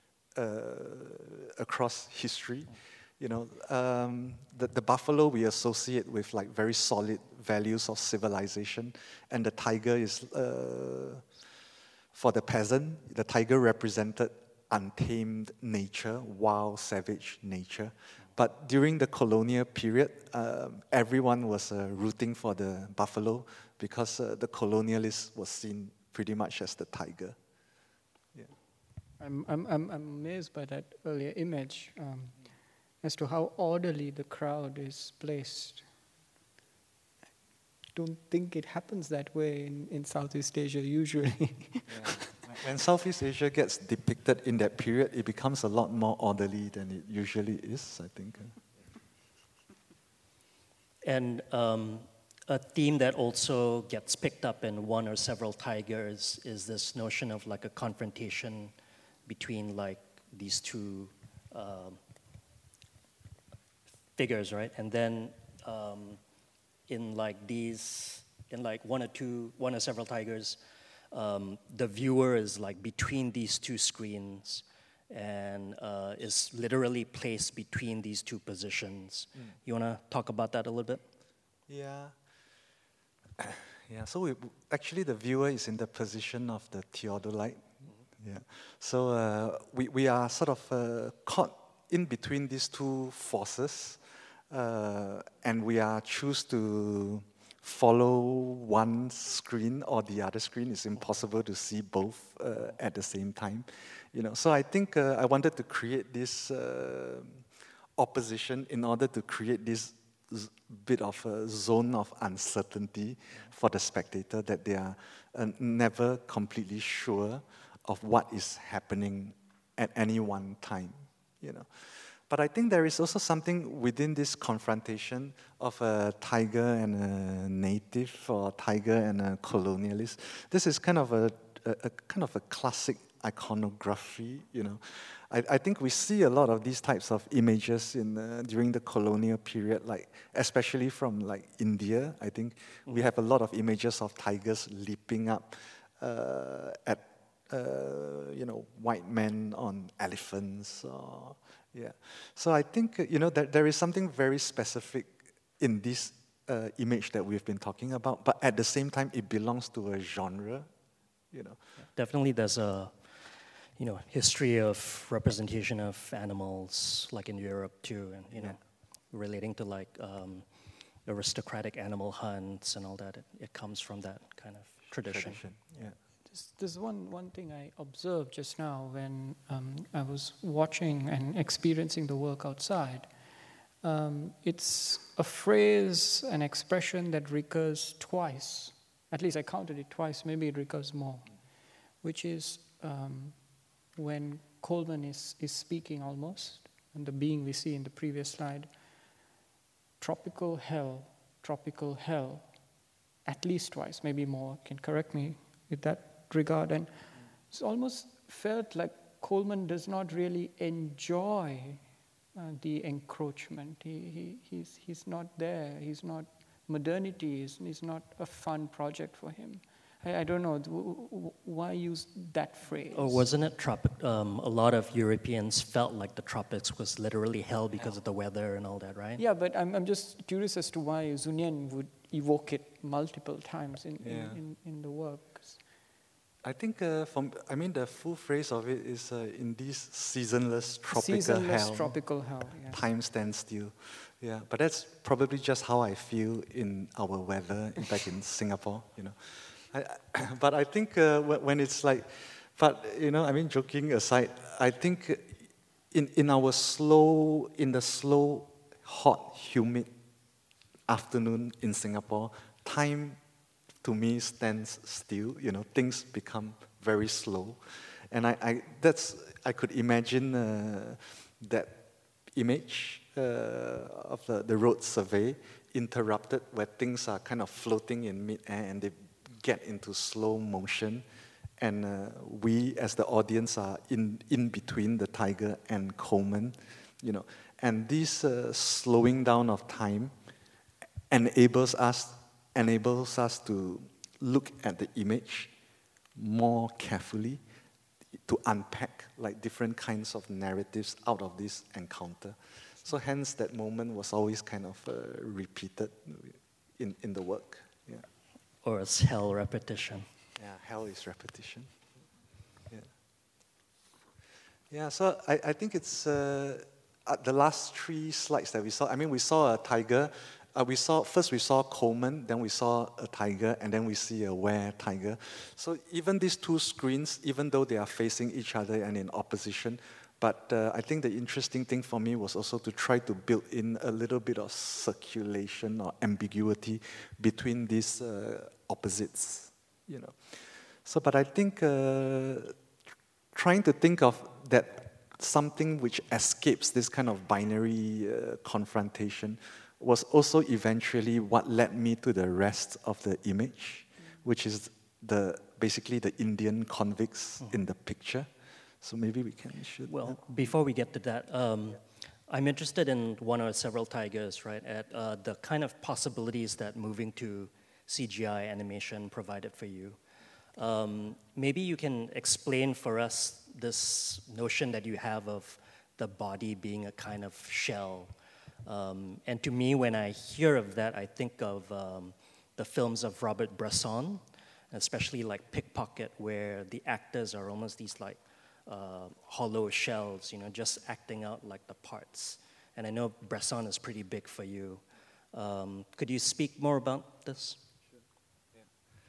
[SPEAKER 4] across history. You know, the buffalo we associate with like very solid values of civilization, and the tiger is, for the peasant, the tiger represented untamed nature, wild, savage nature. But during the colonial period, everyone was rooting for the buffalo because the colonialist was seen pretty much as the tiger. Yeah.
[SPEAKER 2] I'm amazed by that earlier image as to how orderly the crowd is placed. I don't think it happens that way in Southeast Asia usually.
[SPEAKER 4] Yeah. When Southeast Asia gets depicted in that period, it becomes a lot more orderly than it usually is, I think.
[SPEAKER 3] And a theme that also gets picked up in one or several tigers is this notion of like a confrontation between like these two figures, right? And then in one or several tigers, the viewer is like between these two screens and is literally placed between these two positions. You want to talk about that a little bit?
[SPEAKER 4] Yeah. Yeah, so actually the viewer is in the position of the theodolite. Yeah. So we are sort of caught in between these two forces, and we are choose to follow one screen or the other screen. It's impossible to see both at the same time. You know, so I think I wanted to create this opposition in order to create this bit of a zone of uncertainty for the spectator, that they are never completely sure of what is happening at any one time, you know. But I think there is also something within this confrontation of a tiger and a native, or tiger and a colonialist. This is kind of a classic iconography, you know. I think we see a lot of these types of images during the colonial period, like especially from like India. I think we have a lot of images of tigers leaping up at white men on elephants. Yeah. So I think that there is something very specific in this image that we've been talking about, but at the same time it belongs to a genre. You know.
[SPEAKER 3] Definitely, there's a history of representation of animals, like in Europe too, and relating to like aristocratic animal hunts and all that. It comes from that kind of tradition.
[SPEAKER 4] Yeah.
[SPEAKER 2] There's one thing I observed just now when I was watching and experiencing the work outside. It's a phrase, an expression that recurs twice. At least I counted it twice, maybe it recurs more, which is when Coleman is speaking almost, and the being we see in the previous slide, tropical hell, at least twice, maybe more, can correct me with that regard. And it's almost felt like Coleman does not really enjoy the encroachment. He's not there. He's not, modernity is not a fun project for him. I don't know, why use that phrase?
[SPEAKER 3] Oh, wasn't it a lot of Europeans felt like the tropics was literally hell because of the weather and all that, right?
[SPEAKER 2] Yeah, but I'm just curious as to why Sun Yen would
[SPEAKER 5] evoke it multiple times in the work.
[SPEAKER 4] I think the full phrase of it is in this seasonless tropical hell,
[SPEAKER 5] yes.
[SPEAKER 4] Time stands still. Yeah, but that's probably just how I feel in our weather back in Singapore, but I think when it's like, joking aside, I think in the slow, hot, humid afternoon in Singapore, time to me stands still. Things become very slow, and I could imagine that image of the road survey interrupted, where things are kind of floating in mid-air and they get into slow motion, and we as the audience are in between the tiger and Coleman, and this slowing down of time enables us to look at the image more carefully, to unpack like different kinds of narratives out of this encounter. So hence that moment was always kind of repeated in the work. Yeah.
[SPEAKER 3] Or it's hell repetition.
[SPEAKER 4] Yeah, hell is repetition. Yeah. Yeah, so I think it's the last 3 slides that we saw. We saw a tiger. We saw Coleman, then we saw a tiger, and then we see a were-tiger. So even these 2 screens, even though they are facing each other and in opposition, but I think the interesting thing for me was also to try to build in a little bit of circulation or ambiguity between these opposites, So, but I think trying to think of that something which escapes this kind of binary confrontation was also eventually what led me to the rest of the image, which is basically the Indian convicts in the picture. So maybe we should.
[SPEAKER 3] Well, before we get to that, I'm interested in one or several tigers, right? At the kind of possibilities that moving to CGI animation provided for you. Maybe you can explain for us this notion that you have of the body being a kind of shell. And to me, when I hear of that, I think of the films of Robert Bresson, especially like Pickpocket, where the actors are almost these like hollow shells, just acting out like the parts. And I know Bresson is pretty big for you. Could you speak more about this?
[SPEAKER 4] Sure. Yeah.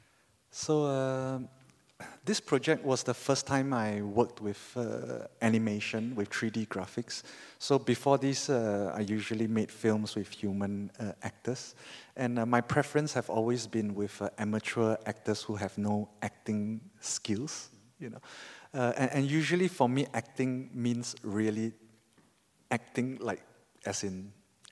[SPEAKER 4] So this project was the first time I worked with animation, with 3D graphics. So before this, I usually made films with human actors. And my preference have always been with amateur actors who have no acting skills, And usually for me, acting means really acting like, as in,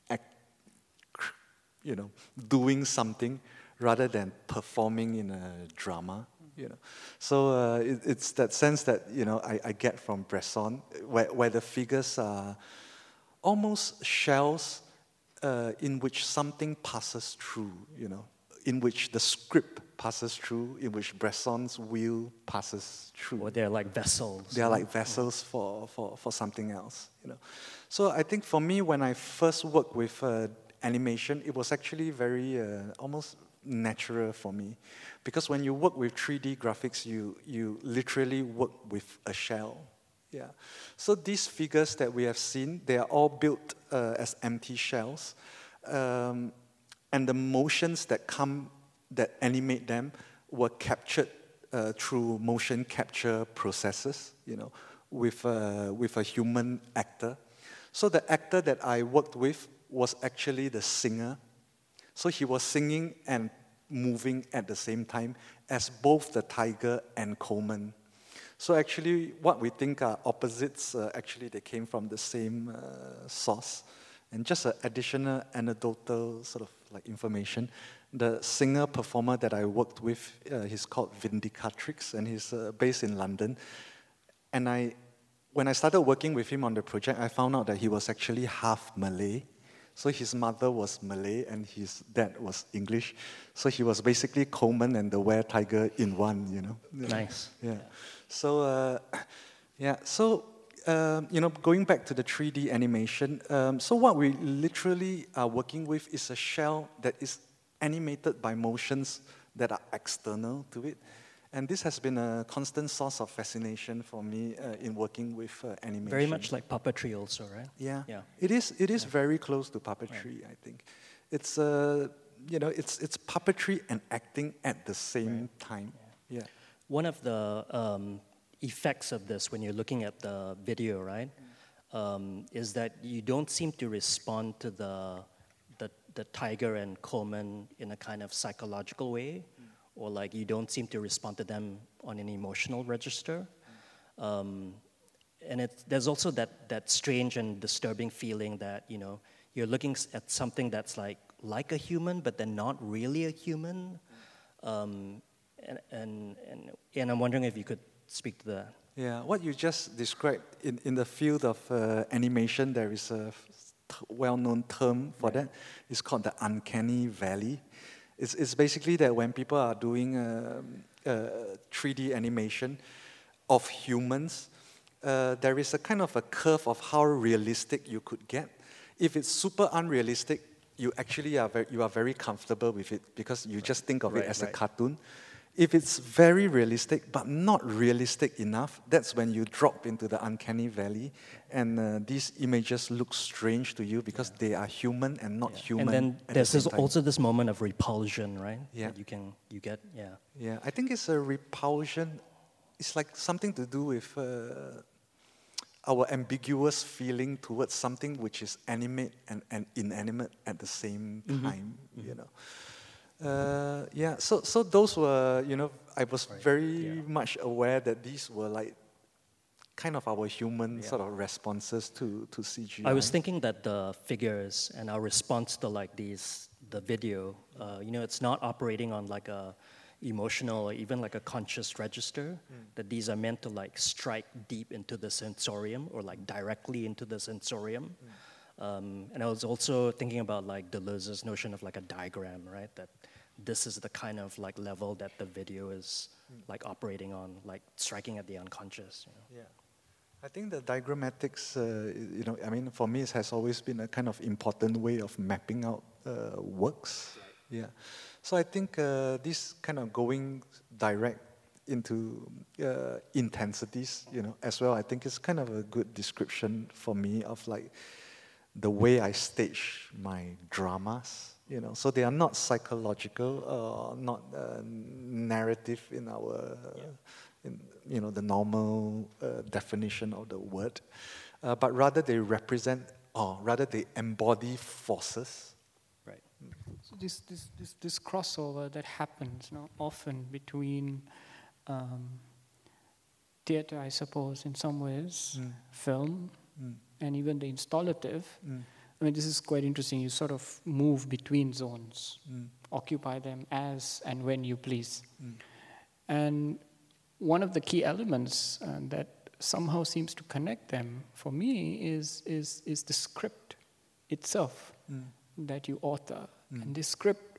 [SPEAKER 4] doing something rather than performing in a drama. So it's that sense that I get from Bresson, where the figures are almost shells in which something passes through, in which the script passes through, in which Bresson's wheel passes through.
[SPEAKER 3] Or they're like vessels.
[SPEAKER 4] They are like vessels for something else. So I think for me, when I first worked with animation, it was actually very almost natural for me, because when you work with 3D graphics, you literally work with a shell. Yeah. So these figures that we have seen, they are all built as empty shells, and the motions that animate them were captured through motion capture processes. With a human actor. So the actor that I worked with was actually the singer. So he was singing and moving at the same time as both the tiger and Coleman. So actually, what we think are opposites, actually they came from the same source. And just an additional anecdotal sort of like information, the singer-performer that I worked with, he's called Vindicatrix, and he's based in London. And when I started working with him on the project, I found out that he was actually half Malay. So his mother was Malay and his dad was English. So he was basically Coleman and the were-tiger in one,
[SPEAKER 3] Nice.
[SPEAKER 4] Yeah. So, going back to the 3D animation, so what we literally are working with is a shell that is animated by motions that are external to it. And this has been a constant source of fascination for me in working with animation.
[SPEAKER 3] Very much like puppetry also, right?
[SPEAKER 4] Yeah,
[SPEAKER 3] Yeah.
[SPEAKER 4] it is very close to puppetry. I think it's it's puppetry and acting at the same time. Yeah.
[SPEAKER 3] One of the effects of this, when you're looking at the video, right, is that you don't seem to respond to the tiger and Coleman in a kind of psychological way, or like you don't seem to respond to them on an emotional register. And there's also that strange and disturbing feeling that, you know, you're looking at something that's like a human, but then not really a human. And I'm wondering if you could speak to that.
[SPEAKER 4] Yeah, what you just described in the field of animation, there is a well-known term for that. It's called the uncanny valley. It's basically that when people are doing 3D animation of humans, there is a kind of a curve of how realistic you could get. If it's super unrealistic, you actually are very comfortable with it because you just think of it as a cartoon. If it's very realistic but not realistic enough, that's when you drop into the uncanny valley, and these images look strange to you because they are human and not human.
[SPEAKER 3] And then there's also this moment of repulsion, right?
[SPEAKER 4] Yeah.
[SPEAKER 3] That you get.
[SPEAKER 4] Yeah, I think it's a repulsion. It's like something to do with our ambiguous feeling towards something which is animate and inanimate at the same time, you know. So those were, you know, I was very much aware that these were like kind of our human sort of responses to CGI.
[SPEAKER 3] I was thinking that the figures and our response to like the video, you know, it's not operating on like a emotional or even like a conscious register, that these are meant to like strike deep into the sensorium or like directly into the sensorium. And I was also thinking about like Deleuze's notion of like a diagram, right? That this is the kind of like level that the video is like operating on, like striking at the unconscious. You know?
[SPEAKER 4] Yeah, I think the diagrammatics, you know, I mean, for me, it has always been a kind of important way of mapping out works. Yeah, so I think this kind of going direct into intensities, you know, as well. I think it's kind of a good description for me of like the way I stage my dramas, you know. So they are not psychological or not narrative in our, in, you know, the normal definition of the word, but rather they represent, or rather they embody forces.
[SPEAKER 3] Right.
[SPEAKER 2] So this crossover that happens, you know, often between theater, I suppose, in some ways, film, and even the installative. I mean, this is quite interesting. You sort of move between zones, occupy them as and when you please. And one of the key elements that somehow seems to connect them, for me, is the script itself that you author. And this script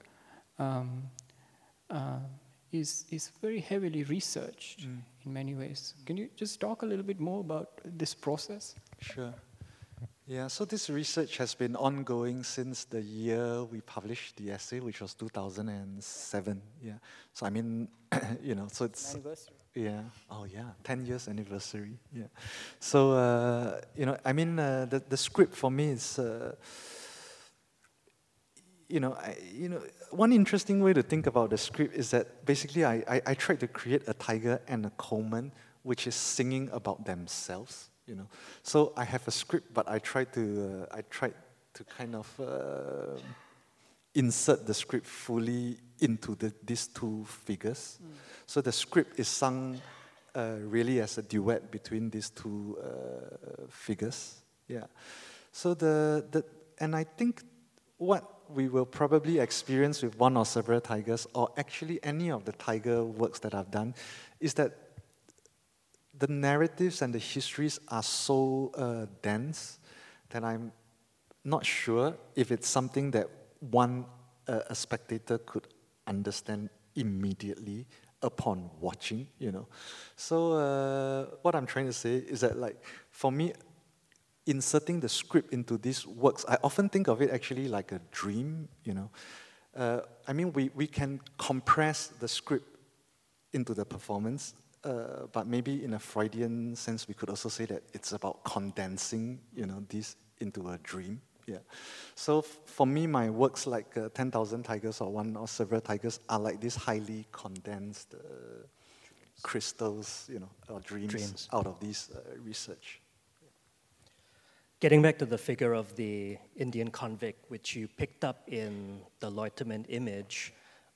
[SPEAKER 2] is very heavily researched in many ways. Can you just talk a little bit more about this process?
[SPEAKER 4] Sure. Yeah, so this research has been ongoing since the year we published the essay, which was 2007. Yeah. So I mean, you know, so it's
[SPEAKER 2] Anniversary.
[SPEAKER 4] Yeah. Oh yeah, 10 years anniversary. Yeah. So you know, I mean, the script for me is. You know, one interesting way to think about the script is that basically I tried to create a tiger and a Coleman which is singing about themselves. You know, so I have a script, but I tried to kind of insert the script fully into these two figures. So the script is sung really as a duet between these two figures. Yeah. So and I think what we will probably experience with one or several tigers, or actually any of the tiger works that I've done, is that the narratives and the histories are so dense that I'm not sure if it's something that a spectator could understand immediately upon watching, you know. So what I'm trying to say is that, like, for me, inserting the script into these works, I often think of it actually like a dream, you know. I mean, we can compress the script into the performance, but maybe in a Freudian sense, we could also say that it's about condensing, this into a dream. Yeah. So for me, my works like 10,000 Tigers or One or Several Tigers are like these highly condensed crystals, or dreams out of this research.
[SPEAKER 3] Getting back to the figure of the Indian convict, which you picked up in the Leuterman image,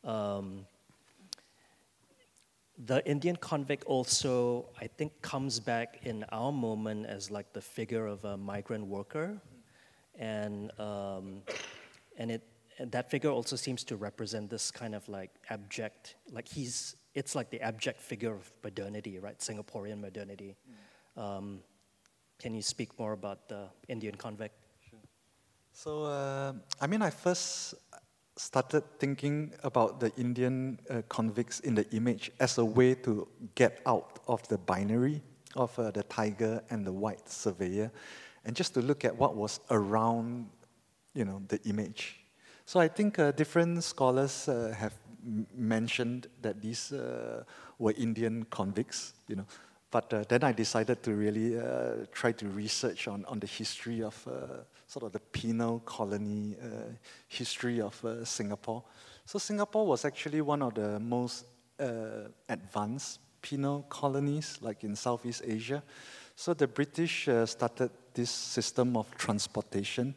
[SPEAKER 3] the Indian convict also, I think, comes back in our moment as like the figure of a migrant worker, and that figure also seems to represent this kind of like abject, it's like the abject figure of modernity, right? Singaporean modernity. Can you speak more about the Indian convict?
[SPEAKER 4] Sure. So, I first started thinking about the Indian convicts in the image as a way to get out of the binary of the tiger and the white surveyor, and just to look at what was around, the image. So I think different scholars have mentioned that these were Indian convicts, But then I decided to really try to research on the history of sort of the penal colony history of Singapore. So Singapore was actually one of the most advanced penal colonies, like in Southeast Asia. So the British started this system of transportation,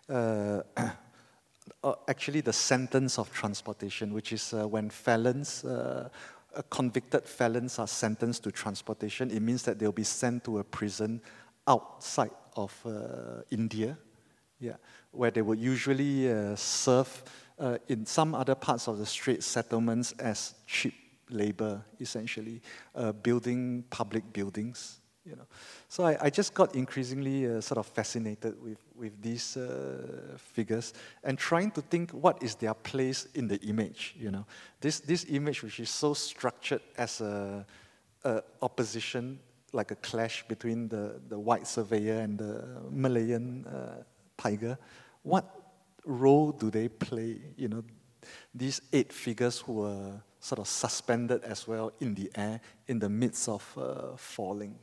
[SPEAKER 4] actually the sentence of transportation, which is when felons, convicted felons are sentenced to transportation. It means that they'll be sent to a prison outside of India, where they would usually serve in some other parts of the Straits Settlements as cheap labor, essentially, building public buildings. So I just got increasingly sort of fascinated with these figures and trying to think what is their place in the image. This image, which is so structured as a opposition, like a clash between the white surveyor and the Malayan tiger. What role do they play? These 8 figures who were sort of suspended as well in the air in the midst of falling.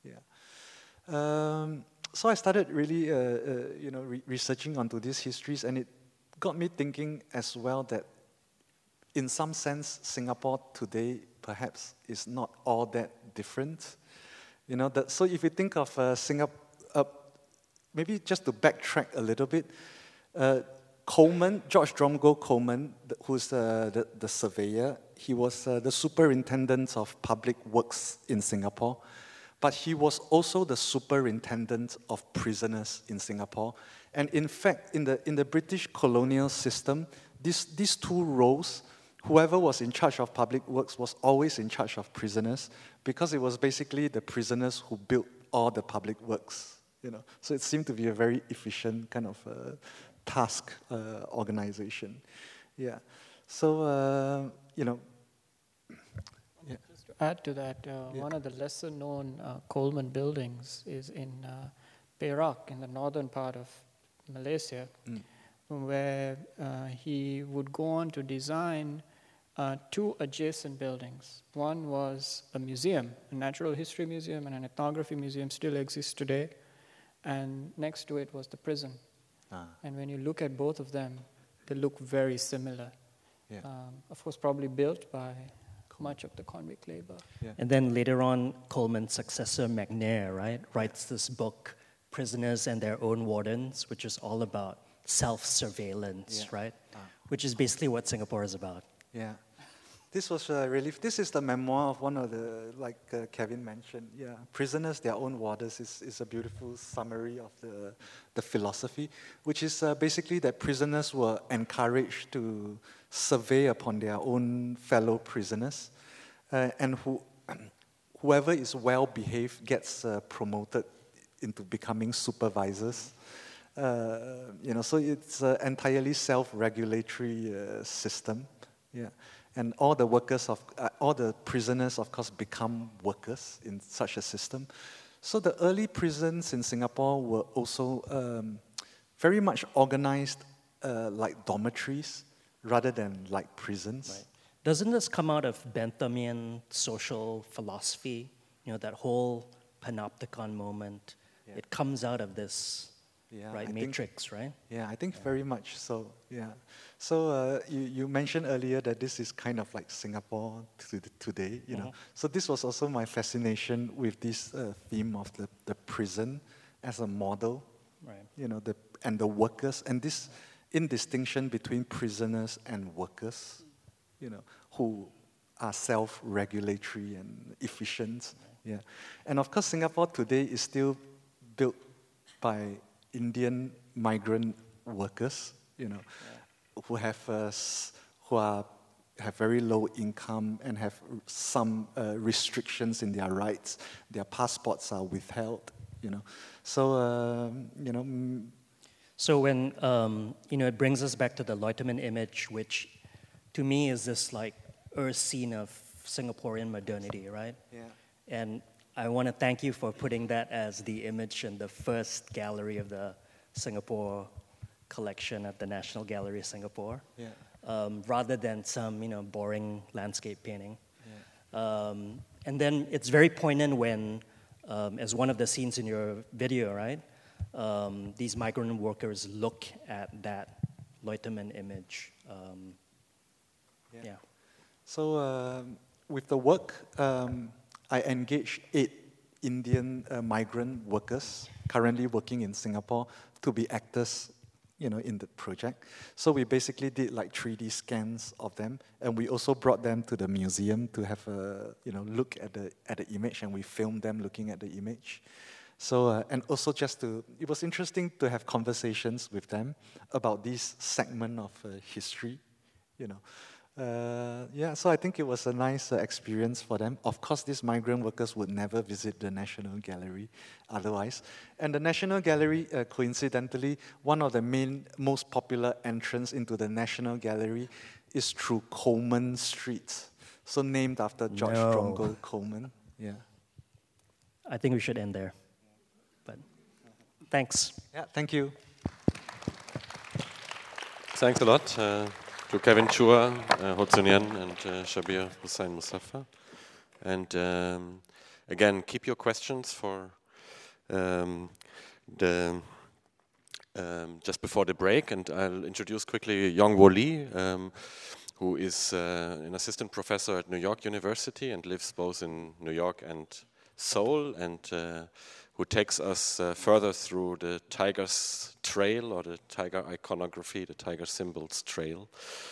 [SPEAKER 4] So I started really, researching onto these histories, and it got me thinking as well that, in some sense, Singapore today perhaps is not all that different. So if you think of Singapore, maybe just to backtrack a little bit, Coleman, George Dromgold Coleman, who's the surveyor, he was the superintendent of public works in Singapore. But he was also the superintendent of prisoners in Singapore. And in fact, in the British colonial system, these 2 roles, whoever was in charge of public works was always in charge of prisoners, because it was basically the prisoners who built all the public works. So it seemed to be a very efficient kind of task organization. Yeah. So,
[SPEAKER 5] Add to that, one of the lesser known Coleman buildings is in Perak, in the northern part of Malaysia, where he would go on to design 2 adjacent buildings. One was a museum, a natural history museum and an ethnography museum, still exists today, and next to it was the prison. And when you look at both of them, they look very similar. Of course, probably built by much of the convict labor.
[SPEAKER 3] And then later on, Coleman's successor, McNair, writes this book, Prisoners and Their Own Wardens, which is all about self-surveillance, which is basically what Singapore is about.
[SPEAKER 4] Yeah. This was this is the memoir of one of the, like Kevin mentioned, Prisoners, Their Own Wardens is a beautiful summary of the philosophy, which is basically that prisoners were encouraged to survey upon their own fellow prisoners, and whoever is well-behaved gets promoted into becoming supervisors. So it's an entirely self-regulatory system. And all the prisoners, of course, become workers in such a system. So the early prisons in Singapore were also very much organized like dormitories. rather than like prisons.
[SPEAKER 3] Right. Doesn't this come out of Benthamian social philosophy? You know, that whole panopticon moment.
[SPEAKER 4] Yeah.
[SPEAKER 3] It comes out of this,
[SPEAKER 4] Yeah,
[SPEAKER 3] right,
[SPEAKER 4] I
[SPEAKER 3] matrix,
[SPEAKER 4] think,
[SPEAKER 3] right?
[SPEAKER 4] Yeah, I think very much so. Yeah. So you mentioned earlier that this is kind of like Singapore today, you know. So this was also my fascination with this theme of the prison as a model,
[SPEAKER 3] Right.
[SPEAKER 4] you know, and the workers, and this indistinction between prisoners and workers, you know, who are self-regulatory and efficient. Right. Yeah. And of course, Singapore today is still built by Indian migrant workers, you know, who have very low income and have some restrictions in their rights. Their passports are withheld, you know. So you know.
[SPEAKER 3] So when you know, it brings us back to the Leutemann image, which to me is this like earth scene of Singaporean modernity, right?
[SPEAKER 4] Yeah.
[SPEAKER 3] And I want to thank you for putting that as the image in the first gallery of the Singapore collection at the National Gallery of Singapore, rather than some, you know, boring landscape painting. Yeah. And then it's very poignant when, as one of the scenes in your video, right, these migrant workers look at that Leutemann image. Yeah.
[SPEAKER 4] So with the work, I engaged 8 Indian migrant workers currently working in Singapore to be actors, you know, in the project. So we basically did like 3D scans of them, and we also brought them to the museum to have a, you know, look at the image, and we filmed them looking at the image. So and also it was interesting to have conversations with them about this segment of history, you know. So I think it was a nice experience for them. Of course, these migrant workers would never visit the National Gallery otherwise. And the National Gallery, coincidentally, one of the most popular entrance into the National Gallery is through Coleman Street. So named after George Dromgold Coleman. Yeah.
[SPEAKER 3] I think we should end there. But thanks.
[SPEAKER 4] Yeah, thank you.
[SPEAKER 1] Thanks a lot to Kevin Chua, Ho Tsun Yen, and Shabir Hussain Mustafa. And again, keep your questions for just before the break. And I'll introduce quickly Yong Wo Lee, who is an assistant professor at New York University and lives both in New York and Seoul, and who takes us further through the Tiger's Trail, or the Tiger iconography, the Tiger Symbols Trail.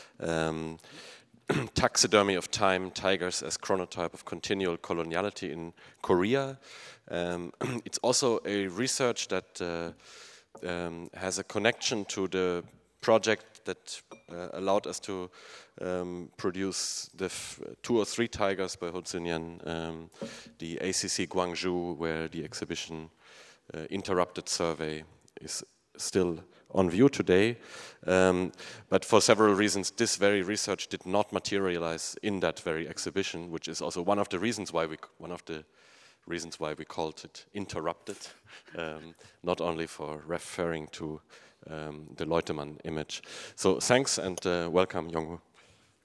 [SPEAKER 1] Taxidermy of Time, Tigers as Chronotype of Continual Coloniality in Korea. It's also a research that has a connection to the project that allowed us to produce the 2 or 3 tigers by Ho Tsun Yen, the ACC Gwangju, where the exhibition Interrupted Survey is still on view today. But for several reasons, this very research did not materialize in that very exhibition, which is also one of the reasons why we called it Interrupted, not only for referring to the Leutemann image. So thanks and welcome, Yong Wo.